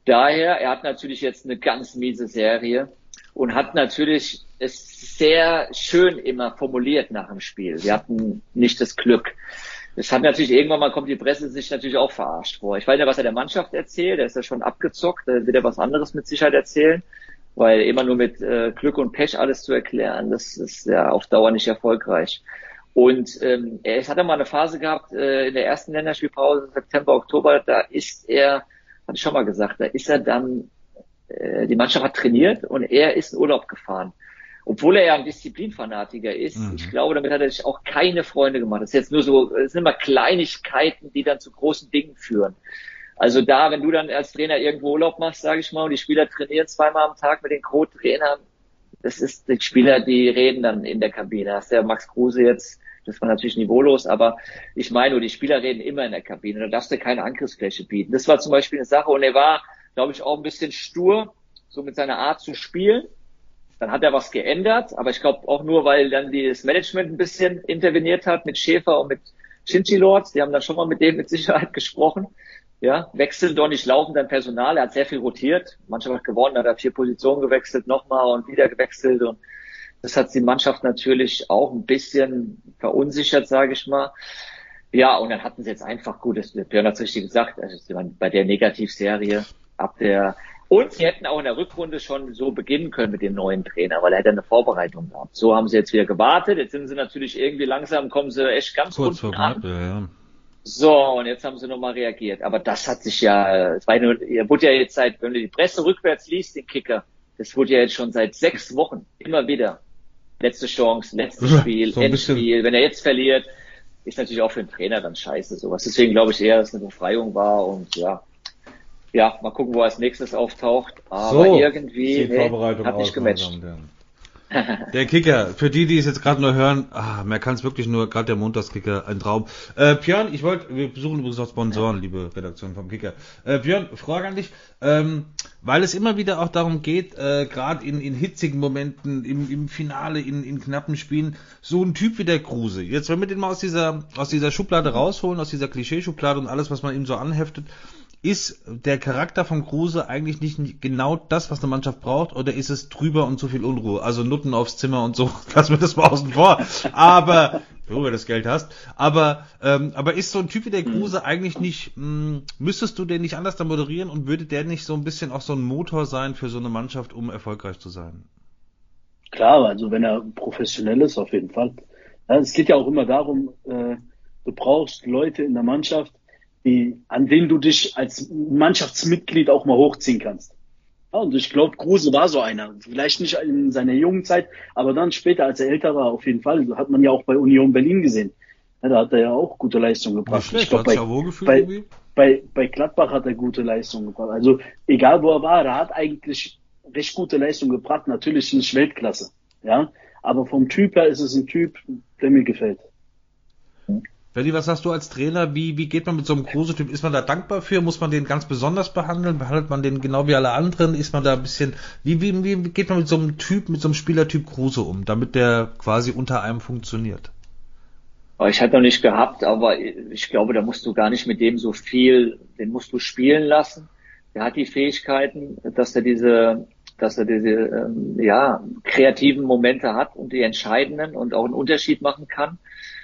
daher, er hat natürlich jetzt eine ganz miese Serie und hat natürlich es sehr schön immer formuliert nach dem Spiel. Wir hatten nicht das Glück. Es hat natürlich irgendwann mal, kommt die Presse sich natürlich auch verarscht vor. Ich weiß ja, was er der Mannschaft erzählt, er ist ja schon abgezockt, da wird er was anderes mit Sicherheit erzählen, weil immer nur mit äh, Glück und Pech alles zu erklären, das ist ja auf Dauer nicht erfolgreich. Und ähm, er hat ja mal eine Phase gehabt äh, in der ersten Länderspielpause, September, Oktober, da ist er, hatte ich schon mal gesagt, da ist er dann, äh, die Mannschaft hat trainiert und er ist in Urlaub gefahren. Obwohl er ja ein Disziplinfanatiker ist, mhm. ich glaube, damit hat er sich auch keine Freunde gemacht. Das ist jetzt nur so, es sind immer Kleinigkeiten, die dann zu großen Dingen führen. Also da, wenn du dann als Trainer irgendwo Urlaub machst, sage ich mal, und die Spieler trainieren zweimal am Tag mit den Co-Trainern, das ist die Spieler, die reden dann in der Kabine. Da hast du ja Max Kruse jetzt, das war natürlich niveaulos, aber ich meine nur, die Spieler reden immer in der Kabine. Da darfst du keine Angriffsfläche bieten. Das war zum Beispiel eine Sache und er war, glaube ich, auch ein bisschen stur, so mit seiner Art zu spielen. Dann hat er was geändert, aber ich glaube auch nur, weil dann das Management ein bisschen interveniert hat mit Schäfer und mit Shinji Lords. Die haben dann schon mal mit dem mit Sicherheit gesprochen. Ja, wechseln doch nicht laufen dein Personal. Er hat sehr viel rotiert. Mannschaft hat gewonnen, hat er vier Positionen gewechselt, nochmal und wieder gewechselt. Und das hat die Mannschaft natürlich auch ein bisschen verunsichert, sage ich mal. Ja, und dann hatten sie jetzt einfach gut, das Björn hat es richtig gesagt, also bei der Negativserie ab der Und sie hätten auch in der Rückrunde schon so beginnen können mit dem neuen Trainer, weil er hätte eine Vorbereitung gehabt. So haben sie jetzt wieder gewartet. Jetzt sind sie natürlich irgendwie langsam, kommen sie echt ganz kurz unten vor an. Ja, ja. So, und jetzt haben sie nochmal reagiert. Aber das hat sich ja, es war nur, er wurde ja jetzt seit, wenn du die Presse rückwärts liest, den Kicker, das wurde ja jetzt schon seit sechs Wochen immer wieder. Letzte Chance, letztes Spiel, so ein Endspiel. Wenn er jetzt verliert, ist natürlich auch für den Trainer dann scheiße sowas. Deswegen glaube ich eher, dass es eine Befreiung war und ja. Ja, mal gucken, wo er als nächstes auftaucht. Aber so, irgendwie nee, Vorbereitung hat nicht gematcht. Der Kicker, für die, die es jetzt gerade nur hören, ah, mehr kann es wirklich nur, gerade der Montagskicker, ein Traum. Äh, Björn, ich wollte, wir besuchen übrigens auch Sponsoren, ja. liebe Redaktion vom Kicker. Äh, Björn, Frage an dich, ähm, weil es immer wieder auch darum geht, äh, gerade in, in hitzigen Momenten, im, im Finale, in, in knappen Spielen, so ein Typ wie der Kruse. Jetzt, wenn wir den mal aus dieser, aus dieser Schublade rausholen, aus dieser Klischeeschublade und alles, was man ihm so anheftet, ist der Charakter von Kruse eigentlich nicht genau das, was eine Mannschaft braucht, oder ist es drüber und zu viel Unruhe? Also Nutten aufs Zimmer und so, lassen wir das mal außen vor. Aber, wo du das Geld hast, aber ähm, aber ist so ein Typ wie der Kruse eigentlich nicht, mh, müsstest du den nicht anders da moderieren und würde der nicht so ein bisschen auch so ein Motor sein für so eine Mannschaft, um erfolgreich zu sein? Klar, also wenn er professionell ist, auf jeden Fall. Ja, es geht ja auch immer darum, äh, du brauchst Leute in der Mannschaft, die, an denen du dich als Mannschaftsmitglied auch mal hochziehen kannst. Ja, und ich glaube, Kruse war so einer. Vielleicht nicht in seiner jungen Zeit, aber dann später, als er älter war, auf jeden Fall. Hat man ja auch bei Union Berlin gesehen. Ja, da hat er ja auch gute Leistung gebracht. Schlecht, ich glaube, bei, bei, bei, bei Gladbach hat er gute Leistung gebracht. Also egal wo er war, er hat eigentlich recht gute Leistung gebracht. Natürlich nicht Weltklasse. Ja, aber vom Typ her ist es ein Typ, der mir gefällt. Ferdi, was sagst du als Trainer? Wie, wie geht man mit so einem Kruse-Typ? Ist man da dankbar für? Muss man den ganz besonders behandeln? Behandelt man den genau wie alle anderen? Ist man da ein bisschen, wie, wie, wie geht man mit so einem Typ, mit so einem Spielertyp Kruse um, damit der quasi unter einem funktioniert? Ich hatte noch nicht gehabt, aber ich glaube, da musst du gar nicht mit dem so viel, den musst du spielen lassen. Der hat die Fähigkeiten, dass er diese, dass er diese, ähm, ja, kreativen Momente hat und die entscheidenden und auch einen Unterschied machen kann.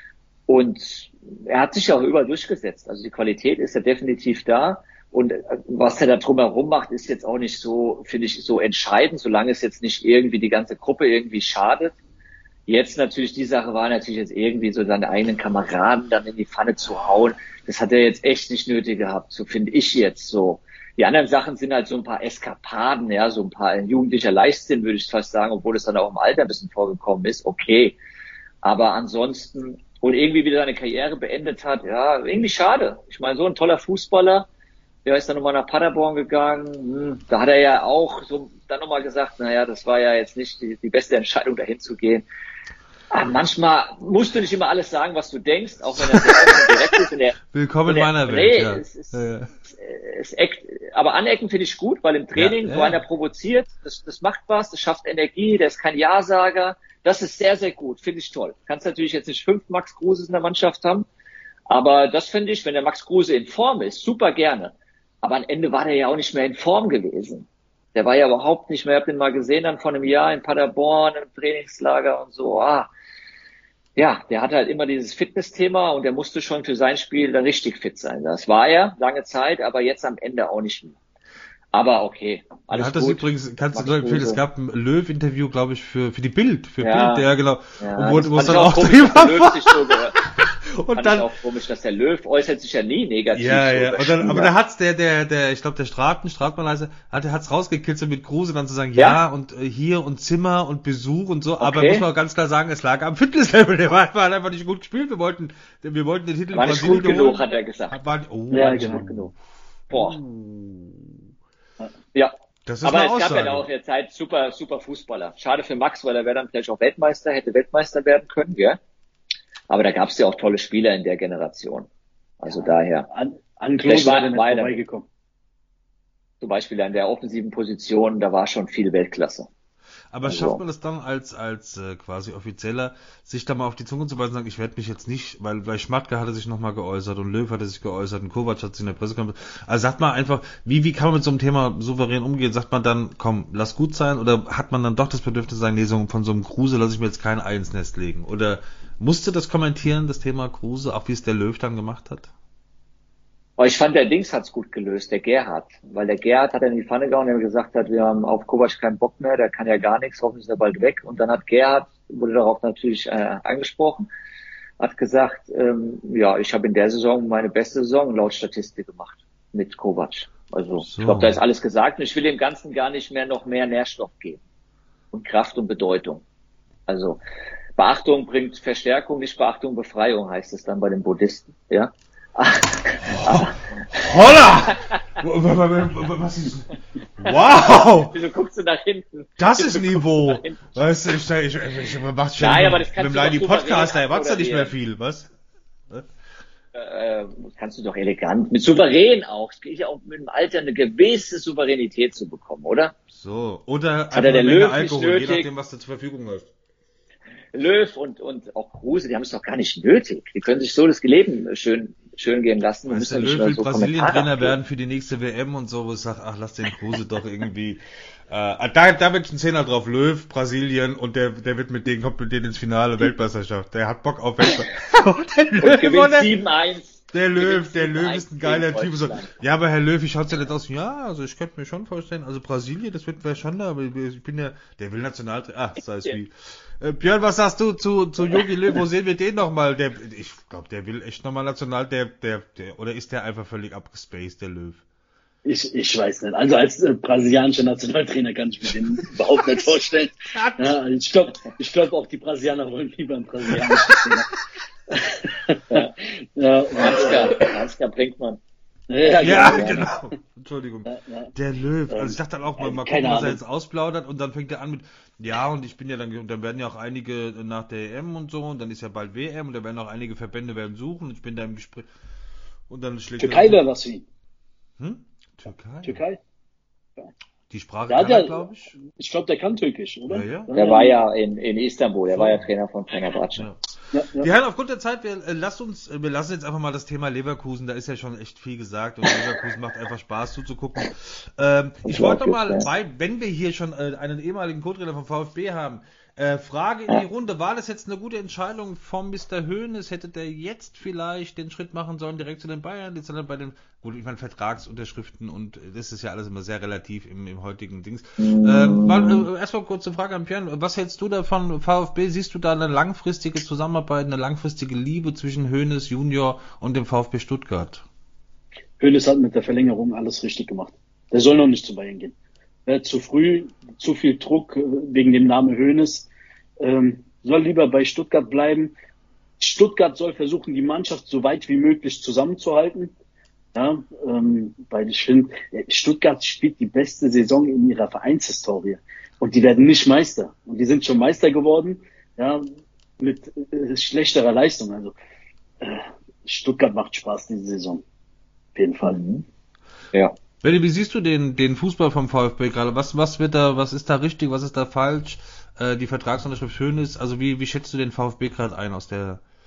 Und er hat sich auch überall durchgesetzt. Also die Qualität ist ja definitiv da. Und was er da drumherum macht, ist jetzt auch nicht so, finde ich, so entscheidend, solange es jetzt nicht irgendwie die ganze Gruppe irgendwie schadet. Jetzt natürlich, die Sache war natürlich jetzt irgendwie so seine eigenen Kameraden dann in die Pfanne zu hauen. Das hat er jetzt echt nicht nötig gehabt. So finde ich jetzt so. Die anderen Sachen sind halt so ein paar Eskapaden, ja, so ein paar jugendlicher Leichtsinn, würde ich fast sagen, obwohl es dann auch im Alter ein bisschen vorgekommen ist. Okay. Aber ansonsten, und irgendwie wieder seine Karriere beendet hat, ja, irgendwie schade. Ich meine, so ein toller Fußballer, der ist dann nochmal nach Paderborn gegangen, hm, da hat er ja auch so dann nochmal gesagt, naja, das war ja jetzt nicht die, die beste Entscheidung, dahin zu gehen. Aber manchmal musst du nicht immer alles sagen, was du denkst, auch wenn er sehr offen und direkt ist. Und er, Willkommen und in er, meiner nee, Welt, ja. Es, es, ja, ja. Es, es eckt, aber Anecken finde ich gut, weil im Training, ja, ja. so einer provoziert, das, das macht was, das schafft Energie, der ist kein Ja-Sager. Das ist sehr, sehr gut, finde ich toll. Kannst natürlich jetzt nicht fünf Max Kruses in der Mannschaft haben, aber das finde ich, wenn der Max Kruse in Form ist, super gerne. aber am Ende war der ja auch nicht mehr in Form gewesen. Der war ja überhaupt nicht mehr, ich habe den mal gesehen dann vor einem Jahr in Paderborn im Trainingslager und so, ah, ja, der hatte halt immer dieses Fitnessthema und der musste schon für sein Spiel dann richtig fit sein. Das war er lange Zeit, aber jetzt am Ende auch nicht mehr. Aber okay, alles er hat das gut. übrigens, kannst Max du empfehlen, Kruse. es gab ein Löw-Interview, glaube ich, für für die Bild, für Ja. Bild, ja genau. Ja, wo das wo es fand dann ich auch komisch, Thema dass der Löw war. sich so gehört. Und Fand ich dann, auch komisch, dass der Löw äußert sich ja nie negativ. ja, so ja, über und dann, aber Spieler. da hat's der, der, der, ich glaube, der Straten, Stratmann heißt er, hat, der hat's rausgekitzelt mit Kruse, dann zu sagen, ja, Ja? und äh, hier und Zimmer und Besuch und so, aber Okay. muss man auch ganz klar sagen, es lag am Fitnesslevel, der war, war einfach nicht gut gespielt, wir wollten, wir wollten den Titel War nicht gut genug, hat er gesagt. War, oh, Ja, War nicht genau. gut genug. Boah, Oh. ja. Das ist Aber eine es gab Aussage. ja da auch in der Zeit super, super Fußballer. Schade für Max, weil er wäre dann vielleicht auch Weltmeister, hätte Weltmeister werden können, gell? Aber da gab es ja auch tolle Spieler in der Generation. Also daher. An, an Vielleicht Klose war- war der nicht war er- vorbeigekommen. Zum Beispiel in der offensiven Position, da war schon viel Weltklasse. Aber Also- schafft man das dann als als äh, quasi Offizieller, sich da mal auf die Zunge zu beißen und sagen, ich werde mich jetzt nicht, weil weil Schmatke hatte sich nochmal geäußert und Löw hatte sich geäußert und Kovac hat sich in der Pressekonferenz, also sagt man einfach, wie wie kann man mit so einem Thema souverän umgehen? Sagt man dann, komm, lass gut sein, oder hat man dann doch das Bedürfnis zu sagen, nee, so von so einem Kruse lasse ich mir jetzt kein Ei ins Nest legen? Oder musste das kommentieren, das Thema Kruse, auch wie es der Löw dann gemacht hat? Aber ich fand, der Dings hat's gut gelöst, der Gerhard. Weil der Gerhard hat in die Pfanne gehauen, der gesagt hat, wir haben auf Kovac keinen Bock mehr, der kann ja gar nichts, hoffentlich ist er bald weg. Und dann hat Gerhard, wurde darauf natürlich äh, angesprochen, hat gesagt, ähm, ja, ich habe in der Saison meine beste Saison laut Statistik gemacht mit Kovac. Also So. ich glaube, da ist alles gesagt und ich will dem Ganzen gar nicht mehr noch mehr Nährstoff geben. Und Kraft und Bedeutung. Also Beachtung bringt Verstärkung, nicht Beachtung Befreiung, heißt es dann bei den Buddhisten, ja. Holla! Was ist, wow! Wieso guckst du nach hinten? Das ist Wieso guckst du Niveau. nach hinten? Weißt du, ich, ich, ich, ich mach schon Nein, mit, aber das kannst mit dem du doch Leidi souverän Podcast, da erwartest du nicht mehr abmoderieren. viel, was? Äh, kannst du doch elegant, mit souverän auch. Es geht ja auch mit dem Alter eine gewisse Souveränität zu bekommen, oder? So, oder Hat er der eine Menge Löw nicht Alkohol, je nötig? nachdem, was da zur Verfügung ist. Löw und, und auch Kruse, die haben es doch gar nicht nötig. Die können sich so das Leben schön, schön gehen lassen. und Weißt du, müssen der nicht Löw mehr will so Brasilien-Trainer Kommentare werden für die nächste W M und so, wo ich sage, ach, lass den Kruse doch irgendwie, äh, da, da wird ein Zehner drauf, Löw, Brasilien, und der, der wird mit denen, kommt mit denen ins Finale, Weltmeisterschaft. Der hat Bock auf Weltmeisterschaft. der Und Löw, gewinnt oder? sieben eins. Der Löw, der sieben Löw eins ist ein geiler gegen Typ. So, Deutschland. ja, aber Herr Löw, wie schaut's denn nicht aus? Ja, also ich könnte mir schon vorstellen, also Brasilien, das wird wäre schon da, aber ich bin ja, der will Nationaltrainer. Ah, sei es wie. Äh, Björn, was sagst du zu zu Jogi Löw? Wo sehen wir den nochmal? Der, ich glaube, der will echt nochmal national, der, der, der, oder ist der einfach völlig abgespaced, der Löw? Ich, ich weiß nicht. Also als äh, brasilianischer Nationaltrainer kann ich mir den überhaupt nicht vorstellen. Ja, ich glaube ich glaub auch die Brasilianer wollen lieber einen brasilianischen Trainer. ja, ja, und, Ansgar, Ansgar Brinkmann. ja, Ja, genau. genau. Entschuldigung. Ja, ja. Der Löw. Also ich dachte dann auch mal, mal gucken, Keine was er Ahnung. jetzt ausplaudert, und dann fängt er an mit, ja, und ich bin ja dann, und dann werden ja auch einige nach der E M und so, und dann ist ja bald W M, und da werden auch einige Verbände werden suchen, und ich bin da im Gespräch. Und dann schlägt Türkei er. wäre was für ihn. Hm? Türkei? Türkei? Die Sprache Ja, kann er, der- glaube ich. Ich glaube, der kann Türkisch, oder? Ja, ja. Der war ja in, in Istanbul, der war ja Trainer von Fenerbahce. Ja. Ja, ja. Wir haben aufgrund der Zeit, wir äh, lasst uns, äh, wir lassen jetzt einfach mal das Thema Leverkusen, da ist ja schon echt viel gesagt, und Leverkusen macht einfach Spaß zuzugucken. Ähm, ich wollte noch mal, bei, wenn wir hier schon äh, einen ehemaligen Co-Trainer vom VfB haben, äh, Frage in die Runde, war das jetzt eine gute Entscheidung von Mister Hoeneß? Hätte der jetzt vielleicht den Schritt machen sollen, direkt zu den Bayern, jetzt dann bei den, gut, ich meine, Vertragsunterschriften, und das ist ja alles immer sehr relativ im, im heutigen Dings. Ähm, mal, äh, erstmal kurze Frage an Björn, was hältst du davon, VfB, siehst du da eine langfristige Zusammenarbeit, eine langfristige Liebe zwischen Hoeneß Junior und dem VfB Stuttgart? Hoeneß hat mit der Verlängerung alles richtig gemacht. Der soll noch nicht zu Bayern gehen. Er hat zu früh, zu viel Druck äh, wegen dem Namen Hoeneß. Ähm, soll lieber bei Stuttgart bleiben. Stuttgart soll versuchen, die Mannschaft so weit wie möglich zusammenzuhalten. Ja, ähm, weil ich finde, Stuttgart spielt die beste Saison in ihrer Vereinshistorie. Und die werden nicht Meister. Und die sind schon Meister geworden, ja, mit äh, schlechterer Leistung. Also äh, Stuttgart macht Spaß diese Saison. Auf jeden Fall. Ja. Benny, wie siehst du den, den Fußball vom VfB gerade? Was, was wird da, was ist da richtig, was ist da falsch? Äh, die Vertragsunterschrift Hoeneß, also wie, wie schätzt du den VfB gerade ein aus der,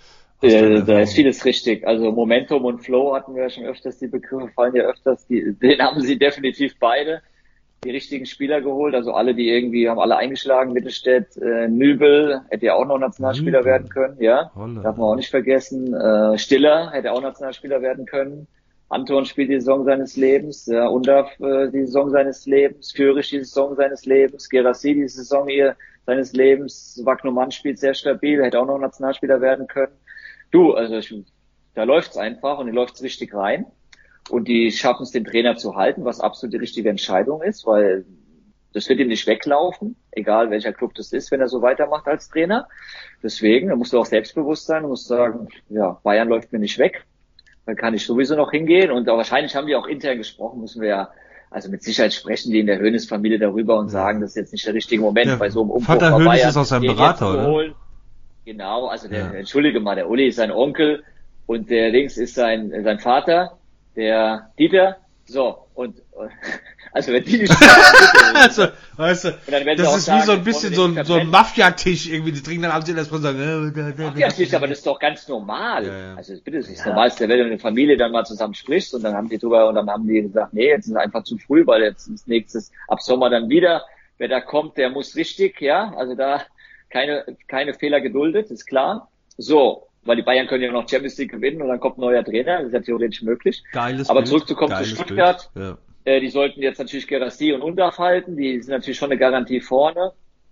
Äh, da ist vieles richtig. Also Momentum und Flow hatten wir ja schon öfters, die Begriffe fallen ja öfters, die, den haben sie definitiv beide. Die richtigen Spieler geholt, also alle, die irgendwie, haben alle eingeschlagen, Mittelstädt, äh, Nübel, hätte ja auch noch Nationalspieler Nübel. werden können, ja, Holle. Darf man auch nicht vergessen, äh, Stiller hätte auch Nationalspieler werden können, Anton spielt die Saison seines Lebens, ja, Undav äh, die Saison seines Lebens, Führig die Saison seines Lebens, Gerassi die Saison hier seines Lebens, Wagnumann spielt sehr stabil, hätte auch noch Nationalspieler werden können. Du, also ich, da läuft's einfach und die läuft's richtig rein. Und die schaffen es, den Trainer zu halten, was absolut die richtige Entscheidung ist, weil das wird ihm nicht weglaufen, egal welcher Club das ist, wenn er so weitermacht als Trainer. Deswegen, da musst du auch selbstbewusst sein, du musst sagen, ja, Bayern läuft mir nicht weg, dann kann ich sowieso noch hingehen. Und auch wahrscheinlich haben die auch intern gesprochen, müssen wir ja, also mit Sicherheit sprechen die in der Hoeneß-Familie darüber und sagen, das ist jetzt nicht der richtige Moment, ja, bei so einem Umbruch Vater bei Hoeneß ist auch sein Berater, oder? Genau, also der, ja. entschuldige mal, der Uli ist sein Onkel und der Links ist sein, sein Vater. Der Dieter, so, und, also wenn die nicht also, weißt du, das ist sagen, wie so ein bisschen so ein, so ein Mafia-Tisch irgendwie, die trinken dann abends in das und sagen, Mafia-Tisch, aber das ist doch ganz normal. Ja, ja. Also, bitte, das ist ja. normal, dass der Welt und der Familie dann mal zusammen sprichst und dann haben die drüber, und dann haben die gesagt, nee, jetzt ist es einfach zu früh, weil jetzt ist nächstes, ab Sommer dann wieder, wer da kommt, der muss richtig, ja, also da keine, keine Fehler geduldet, ist klar. So. Weil die Bayern können ja noch Champions League gewinnen und dann kommt ein neuer Trainer, das ist ja theoretisch möglich. Geiles Aber Bild. zurückzukommen zu Stuttgart, ja. äh, die sollten jetzt natürlich Gerassi und Undav halten, die sind natürlich schon eine Garantie vorne.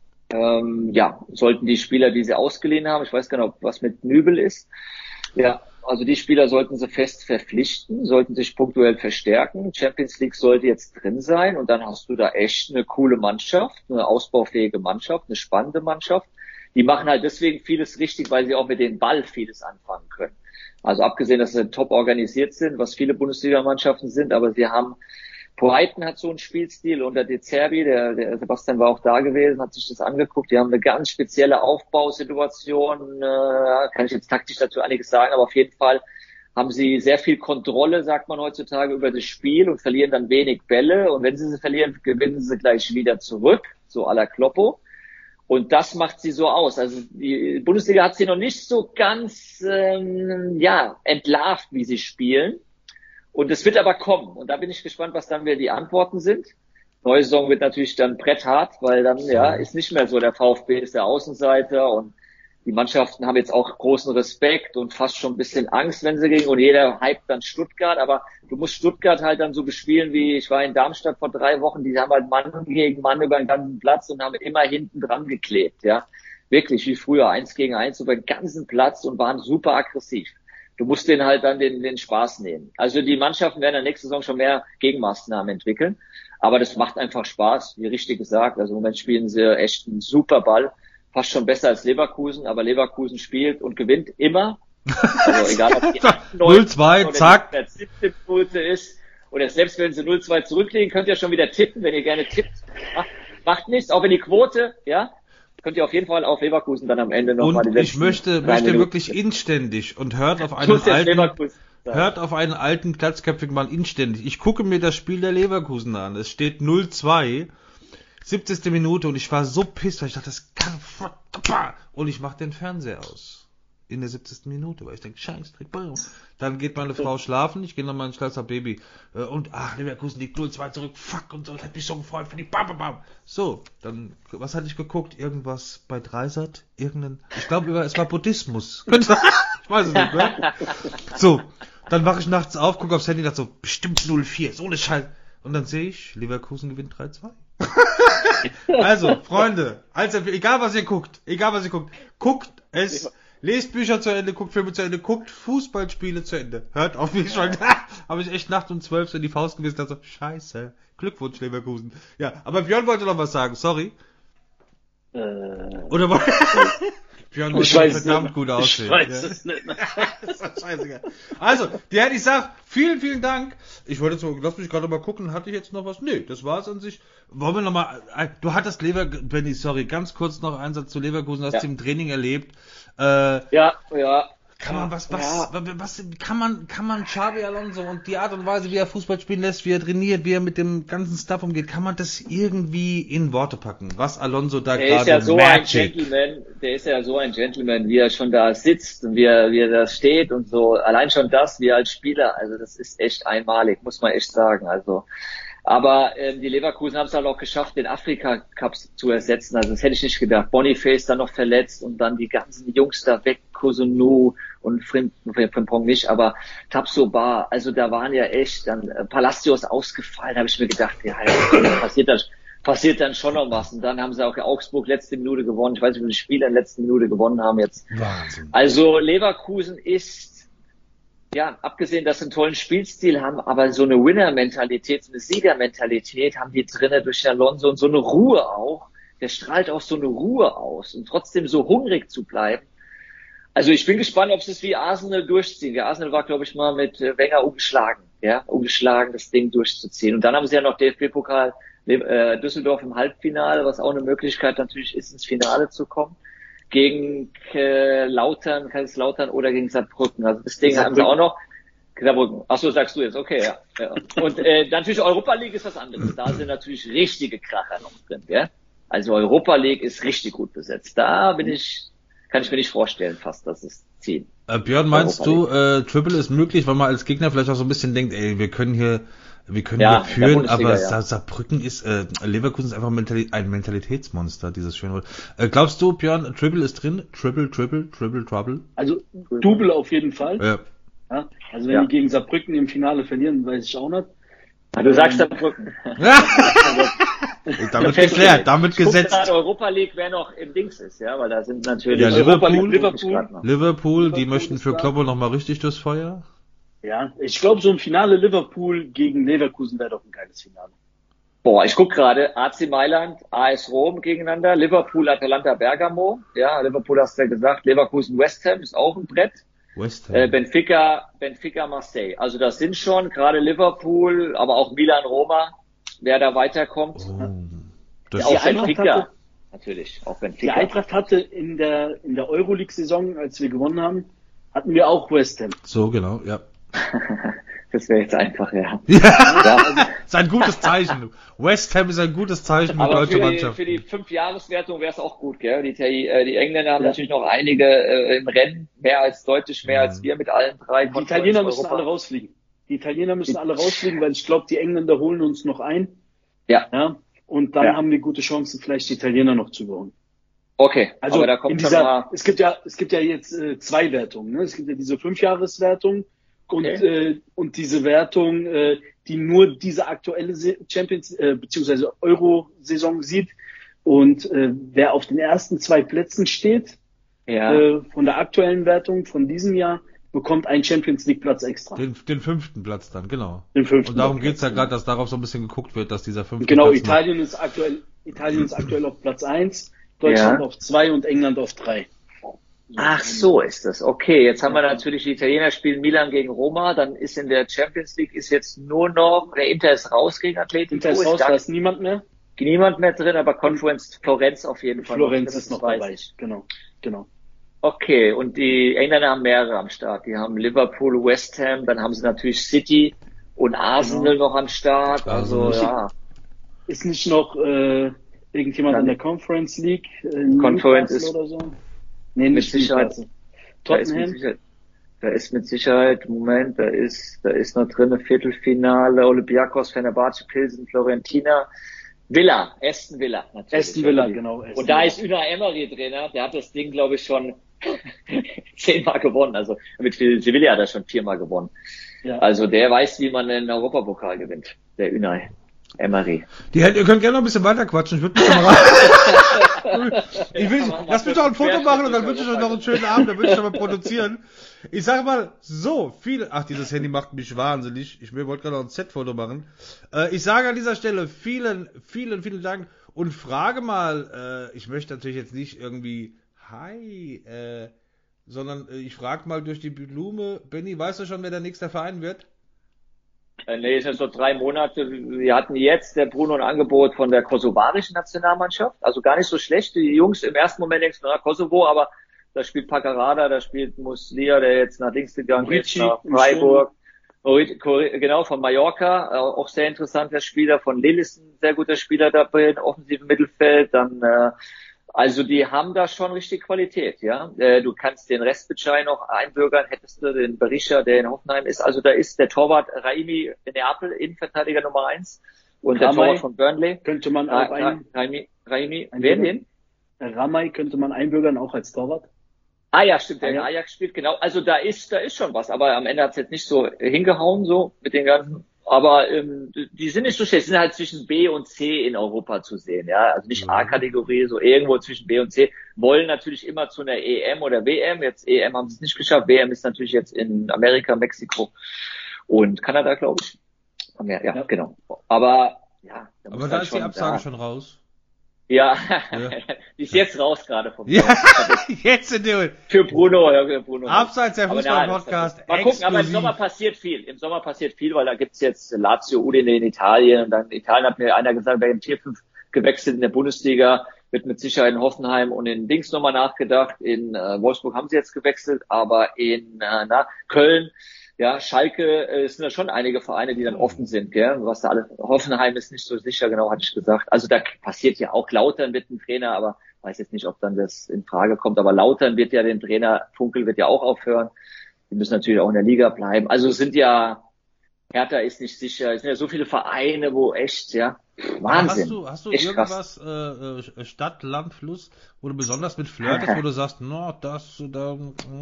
Ähm, ja, sollten die Spieler, die sie ausgeliehen haben, ich weiß gar nicht, was mit Nübel ist, ja, also die Spieler sollten sie fest verpflichten, sollten sich punktuell verstärken. Champions League sollte jetzt drin sein und dann hast du da echt eine coole Mannschaft, eine ausbaufähige Mannschaft, eine spannende Mannschaft. Die machen halt deswegen vieles richtig, weil sie auch mit dem Ball vieles anfangen können. Also abgesehen, dass sie top organisiert sind, was viele Bundesliga-Mannschaften sind, aber sie haben, Poiten hat so einen Spielstil unter De Zerbi, der, der Sebastian war auch da gewesen, hat sich das angeguckt, die haben eine ganz spezielle Aufbausituation, äh, kann ich jetzt taktisch dazu einiges sagen, aber auf jeden Fall haben sie sehr viel Kontrolle, sagt man heutzutage, über das Spiel und verlieren dann wenig Bälle und wenn sie sie verlieren, gewinnen sie gleich wieder zurück, so à la Kloppo. Und das macht sie so aus. Also die Bundesliga hat sie noch nicht so ganz ähm, ja entlarvt, wie sie spielen. Und es wird aber kommen. Und da bin ich gespannt, was dann wieder die Antworten sind. Neue Saison wird natürlich dann bretthart, weil dann ja ist nicht mehr so, der VfB ist der Außenseiter und die Mannschaften haben jetzt auch großen Respekt und fast schon ein bisschen Angst, wenn sie gegen, und jeder hypt dann Stuttgart, aber du musst Stuttgart halt dann so bespielen wie, ich war in Darmstadt vor drei Wochen, die haben halt Mann gegen Mann über den ganzen Platz und haben immer hinten dran geklebt, ja. Wirklich, wie früher, eins gegen eins über den ganzen Platz und waren super aggressiv. Du musst denen halt dann den, den Spaß nehmen. Also die Mannschaften werden in der nächsten Saison schon mehr Gegenmaßnahmen entwickeln, aber das macht einfach Spaß, wie richtig gesagt. Also im Moment spielen sie echt einen super Ball. Fast schon besser als Leverkusen, aber Leverkusen spielt und gewinnt immer. Also egal, ob die null zwei, zack. der siebte Minute ist oder selbst wenn sie null zwei zurücklegen, könnt ihr schon wieder tippen, wenn ihr gerne tippt. Macht, macht nichts, auch wenn die Quote, ja, könnt ihr auf jeden Fall auf Leverkusen dann am Ende noch mal die letzten. Und ich möchte, möchte wirklich inständig und hört auf einen alten, hört auf einen alten Glatzköpfigen mal inständig. Ich gucke mir das Spiel der Leverkusen an. Es steht null zwei. siebzigste Minute und ich war so pisst, weil ich dachte, das kann, und ich mach den Fernseher aus. In der siebzigsten Minute, weil ich denke, scheiß, dann geht meine Frau schlafen, ich gehe nochmal ins Schlaf, sag Baby, und, ach, Leverkusen liegt null zwei zurück, fuck, und so, das hat mich so gefreut für die bam, bam, bam. So, dann, was hatte ich geguckt? Irgendwas bei Dreisat? Irgendein, ich glaube, es war Buddhismus. Ich weiß es nicht, ne? So, dann wache ich nachts auf, gucke aufs Handy, dachte so, bestimmt null vier, so eine Scheiße. Und dann sehe ich, Leverkusen gewinnt drei zwei. Also, Freunde, also egal was ihr guckt, egal was ihr guckt, guckt es, lest Bücher zu Ende, guckt Filme zu Ende, guckt Fußballspiele zu Ende. Hört auf mich schon, habe ich echt nachts um zwölf so in die Faust gewissen, also scheiße, Glückwunsch Leverkusen. Ja, aber Björn wollte noch was sagen, sorry. Äh, Oder war Björn muss verdammt nicht. Gut aussehen. Ich weiß ja. es nicht. Das ist scheißegal. Also, die hätte ich gesagt, vielen, vielen Dank. Ich wollte jetzt, lass mich gerade mal gucken, hatte ich jetzt noch was? Nee, das war's an sich. Wollen wir nochmal, du hattest Lever, Benny, sorry, ganz kurz noch einen Satz zu Leverkusen, hast ja. du im Training erlebt. Äh, ja, ja. Kann man was, was, ja. was, kann man, kann man Xabi Alonso und die Art und Weise, wie er Fußball spielen lässt, wie er trainiert, wie er mit dem ganzen Stuff umgeht, kann man das irgendwie in Worte packen? Was Alonso da gerade Der ist ja so Magic. ein Gentleman, der ist ja so ein Gentleman, wie er schon da sitzt und wie er, wie er da steht und so. Allein schon das, wie er als Spieler, also das ist echt einmalig, muss man echt sagen, also. Aber ähm, die Leverkusen haben es halt auch geschafft, den Afrika-Cup zu ersetzen. Also das hätte ich nicht gedacht. Boniface dann noch verletzt und dann die ganzen Jungs da weg, Cotonou und Frimpong nicht, aber Tapsoba, also da waren ja echt dann äh, Palacios ausgefallen, habe ich mir gedacht, ja, ja passiert dann passiert dann schon noch was. Und dann haben sie auch Augsburg letzte Minute gewonnen. Ich weiß nicht, wie viele Spieler in der letzten Minute gewonnen haben jetzt. Wahnsinn. Also Leverkusen ist, ja, abgesehen, dass sie einen tollen Spielstil haben, aber so eine Winner-Mentalität, so eine Sieger-Mentalität haben die drinnen durch Alonso und so eine Ruhe auch. Der strahlt auch so eine Ruhe aus und trotzdem so hungrig zu bleiben. Also ich bin gespannt, ob sie es wie Arsenal durchziehen. Der Arsenal war, glaube ich, mal mit Wenger umgeschlagen, ja, umgeschlagen, das Ding durchzuziehen. Und dann haben sie ja noch D F B-Pokal äh, Düsseldorf im Halbfinale, was auch eine Möglichkeit natürlich ist, ins Finale zu kommen. Gegen äh, Lautern, Kaiserslautern oder gegen Saarbrücken. Also das Ding haben sie auch noch. Saarbrücken. Ach so, sagst du jetzt. Okay, ja. ja. Und äh, natürlich Europa League ist was anderes. Da sind natürlich richtige Kracher noch drin, ja. Also Europa League ist richtig gut besetzt. Da bin ich, kann ich mir nicht vorstellen, fast, dass es ziehen. Äh, Björn, meinst du, äh, Triple ist möglich, weil man als Gegner vielleicht auch so ein bisschen denkt, ey, wir können hier Wir können ja, hier führen, aber ja. Saarbrücken ist, äh, Leverkusen ist einfach Mentali- ein Mentalitätsmonster, dieses schöne Wort. Äh, glaubst du, Björn, Triple ist drin? Triple, Triple, Triple, Trouble? Also, Double auf jeden Fall. Ja. Ja, also wenn ja. die gegen Saarbrücken im Finale verlieren, weiß ich auch nicht. Ja, du sagst Saarbrücken. damit geklärt, damit gesetzt. Gerade Europa League, wer noch im Dings ist, ja, weil da sind natürlich ja, Liverpool, Liverpool, Liverpool, Liverpool, die möchten für Kloppo nochmal richtig durchs Feuer. Ja, ich glaube, so ein Finale Liverpool gegen Leverkusen wäre doch ein geiles Finale. Boah, ich guck gerade, A C Mailand, A S Rom gegeneinander, Liverpool, Atalanta, Bergamo, ja, Liverpool hast du ja gesagt, Leverkusen, West Ham ist auch ein Brett. West Ham. Äh, Benfica, Benfica, Marseille. Also das sind schon gerade Liverpool, aber auch Milan, Roma, wer da weiterkommt. Oh, das ja, auch die Benfica, hatte, natürlich, auch die Benfica. Eintracht hatte in der in der Euroleague-Saison, als wir gewonnen haben, hatten wir auch West Ham. So, genau, ja. Das wäre jetzt einfach, ja. Ja, ja. Das ist ein gutes Zeichen. West Ham ist ein gutes Zeichen für aber deutsche für die, Mannschaft. für die Fünf-Jahres-Wertung wäre es auch gut, gell? Die, äh, die Engländer haben ja. natürlich noch einige äh, im Rennen, mehr als deutlich mehr mhm. als wir mit allen drei. Die Italiener müssen alle rausfliegen. Die Italiener müssen alle rausfliegen, weil ich glaube, die Engländer holen uns noch ein. Ja. ja und dann ja. haben wir gute Chancen, vielleicht die Italiener noch zu überholen. Okay, also aber da kommt in dieser, mal es gibt ja, es gibt ja jetzt äh, zwei Wertungen. Ne? Es gibt ja diese Fünfjahreswertung und okay. äh, und diese Wertung, äh, die nur diese aktuelle Champions äh, beziehungsweise Euro-Saison sieht. Und äh, wer auf den ersten zwei Plätzen steht, ja. äh, von der aktuellen Wertung von diesem Jahr, bekommt einen Champions League Platz extra. Den, den fünften Platz dann, genau. Den fünften und darum Platz, geht's ja gerade, genau. dass darauf so ein bisschen geguckt wird, dass dieser fünfte Genau, Platz Italien noch... ist aktuell, Italien ist aktuell auf Platz eins, Deutschland ja. auf zwei und England auf drei. Ach, so ist das. Okay, jetzt haben wir natürlich die Italiener spielen Milan gegen Roma, dann ist in der Champions League ist jetzt nur noch, der Inter ist raus gegen Atletico. Inter ist raus, da ist niemand mehr. Niemand mehr drin, aber Conference Florenz auf jeden Fall. Florenz ist noch dabei, genau, genau. Okay, und die Engländer haben mehrere am Start. Die haben Liverpool, West Ham, dann haben sie natürlich City und Arsenal genau. noch am Start. Also, also ja. Ist nicht noch äh, irgendjemand dann in der Conference League? Äh, Conference ist oder so? Nee, mit nicht Sicherheit. Da ist Tottenham. mit Sicherheit, da ist mit Sicherheit, Moment, da ist, da ist noch drin ein Viertelfinale, Olympiakos, Fenerbahce, Pilsen, Florentina, Villa, Aston Villa, natürlich. Aston Villa, genau. Aston und da Villa. ist Unai Emery Trainer, der hat das Ding, glaube ich, schon zehnmal gewonnen, also mit Sevilla hat er schon viermal gewonnen. Ja. Also der weiß, wie man den Europapokal gewinnt, der Unai Emery. Die, ihr könnt gerne noch ein bisschen weiter quatschen, ich würde mich schon mal rein. ich will, lass mich doch ein Foto machen und dann wünsche ich euch noch einen schönen Abend, dann würde ich schon mal produzieren. Ich sage mal, so viele, ach, dieses Handy macht mich wahnsinnig. Ich wollte gerade noch ein Z-Foto machen. Äh, ich sage an dieser Stelle vielen, vielen, vielen Dank und frage mal, äh, ich möchte natürlich jetzt nicht irgendwie, hi, äh, sondern äh, ich frage mal durch die Blume, Benny, weißt du schon, wer der nächste Verein wird? Nee, ist ja so drei Monate. Wir hatten jetzt, der Bruno, ein Angebot von der kosovarischen Nationalmannschaft. Also gar nicht so schlecht. Die Jungs im ersten Moment denkst du, na, Kosovo, aber Da spielt Paccarada, da spielt Muslia, der jetzt nach links gegangen ist, Ricci nach im Freiburg. Genau, von Mallorca, auch sehr interessanter Spieler. Von Lille ist ein sehr guter Spieler dabei, im offensiven Mittelfeld. Dann, äh, also die haben da schon richtig Qualität, ja. Äh, du kannst den Restbitschei noch einbürgern, hättest du den Berisha, der in Hoffenheim ist. Also da ist der Torwart Raimi Neapel, Innenverteidiger Nummer eins. Und der Ramay Torwart von Burnley. Könnte man Ra auch ein, Raimi, Raimi, ein wer den? Ramay könnte man einbürgern, auch als Torwart. Ah ja, stimmt, der in Ah, ja. Ajax spielt, genau. Also da ist, da ist schon was, aber am Ende hat's jetzt nicht so hingehauen, so mit den ganzen. Aber ähm, die sind nicht so schlecht, die sind halt zwischen B und C in Europa zu sehen, ja. Also nicht Ja. A-Kategorie, so irgendwo zwischen B und C. Wollen natürlich immer zu einer E M oder W M. Jetzt E M haben sie es nicht geschafft. W M ist natürlich jetzt in Amerika, Mexiko und Kanada, glaube ich. Ja, ja, Ja. genau. Aber ja, da Aber muss da halt ist die schon Absage da. schon raus. Ja, Ja. die ist jetzt raus gerade vom Ja, jetzt sind wir. Für Bruno, ja, für Bruno. Abseits der Aber na, Fußball-Podcast. das- Mal gucken, aber im exklusiv. Sommer passiert viel. Im Sommer passiert viel, weil da gibt's jetzt Lazio, Udine in Italien und dann in Italien hat mir einer gesagt, wer im Tier fünf gewechselt in der Bundesliga, wird mit Sicherheit in Hoffenheim und in Dings nochmal nachgedacht. In äh, Wolfsburg haben sie jetzt gewechselt, aber in äh, na, Köln, ja, Schalke, äh, es sind da schon einige Vereine, die dann offen sind, gell? Was da alles, Hoffenheim ist nicht so sicher, genau, hatte ich gesagt. Also da passiert ja auch, Lautern wird ein Trainer, aber weiß jetzt nicht, ob dann das in Frage kommt, aber Lautern wird ja den Trainer, Funkel wird ja auch aufhören. Die müssen natürlich auch in der Liga bleiben. Also es sind ja, Hertha ist nicht sicher, es sind ja so viele Vereine, wo echt, ja, Wahnsinn. Hast du, hast du Echt irgendwas, äh, äh, Stadt, Land, Fluss, wo du besonders mit flirtest, wo du sagst, no, das, da,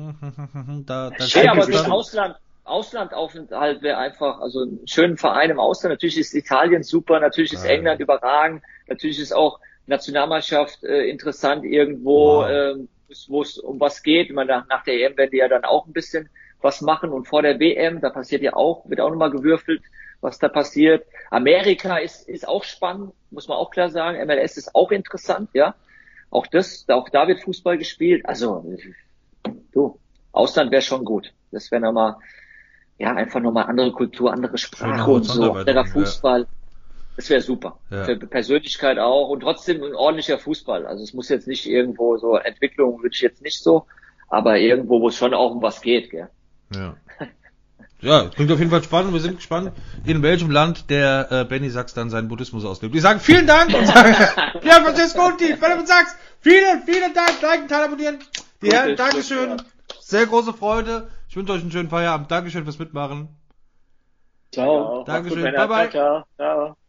da, da Ja, aber kriegst so du ein dann- Ausland, Auslandaufenthalt wäre einfach, also einen schönen Verein im Ausland. Natürlich ist Italien super, natürlich ist Ja. England überragend, natürlich ist auch Nationalmannschaft äh, interessant irgendwo, Wow. ähm, wo es um was geht. Ich meine, nach, nach der E M werden die ja dann auch ein bisschen was machen und vor der W M, da passiert ja auch, wird auch nochmal gewürfelt, was da passiert. Amerika ist, ist auch spannend, muss man auch klar sagen. M L S ist auch interessant, ja. Auch das, auch da wird Fußball gespielt. Also, du, Ausland wäre schon gut. Das wäre nochmal, ja, einfach nochmal andere Kultur, andere Sprache und so, Horizonterweiterung, anderer ja. Fußball. Das wäre super. Ja. Für Persönlichkeit auch und trotzdem ein ordentlicher Fußball. Also es muss jetzt nicht irgendwo so, Entwicklung würde ich jetzt nicht so, aber irgendwo, wo es schon auch um was geht, gell. Ja. Ja, klingt auf jeden Fall spannend. Wir sind gespannt, in welchem Land der äh, Benny Sachs dann seinen Buddhismus auslebt. Ich sage vielen Dank und sage, ja, Francesco und die Benny Sachs, vielen, vielen Dank, liken, teilen, abonnieren. Die Herren, Gutes Dankeschön. Schlusswort. Sehr große Freude. Ich wünsche euch einen schönen Feierabend. Dankeschön fürs Mitmachen. Ciao. Macht's Dankeschön. Männer. Bye, bye. Ciao, ciao. Ciao.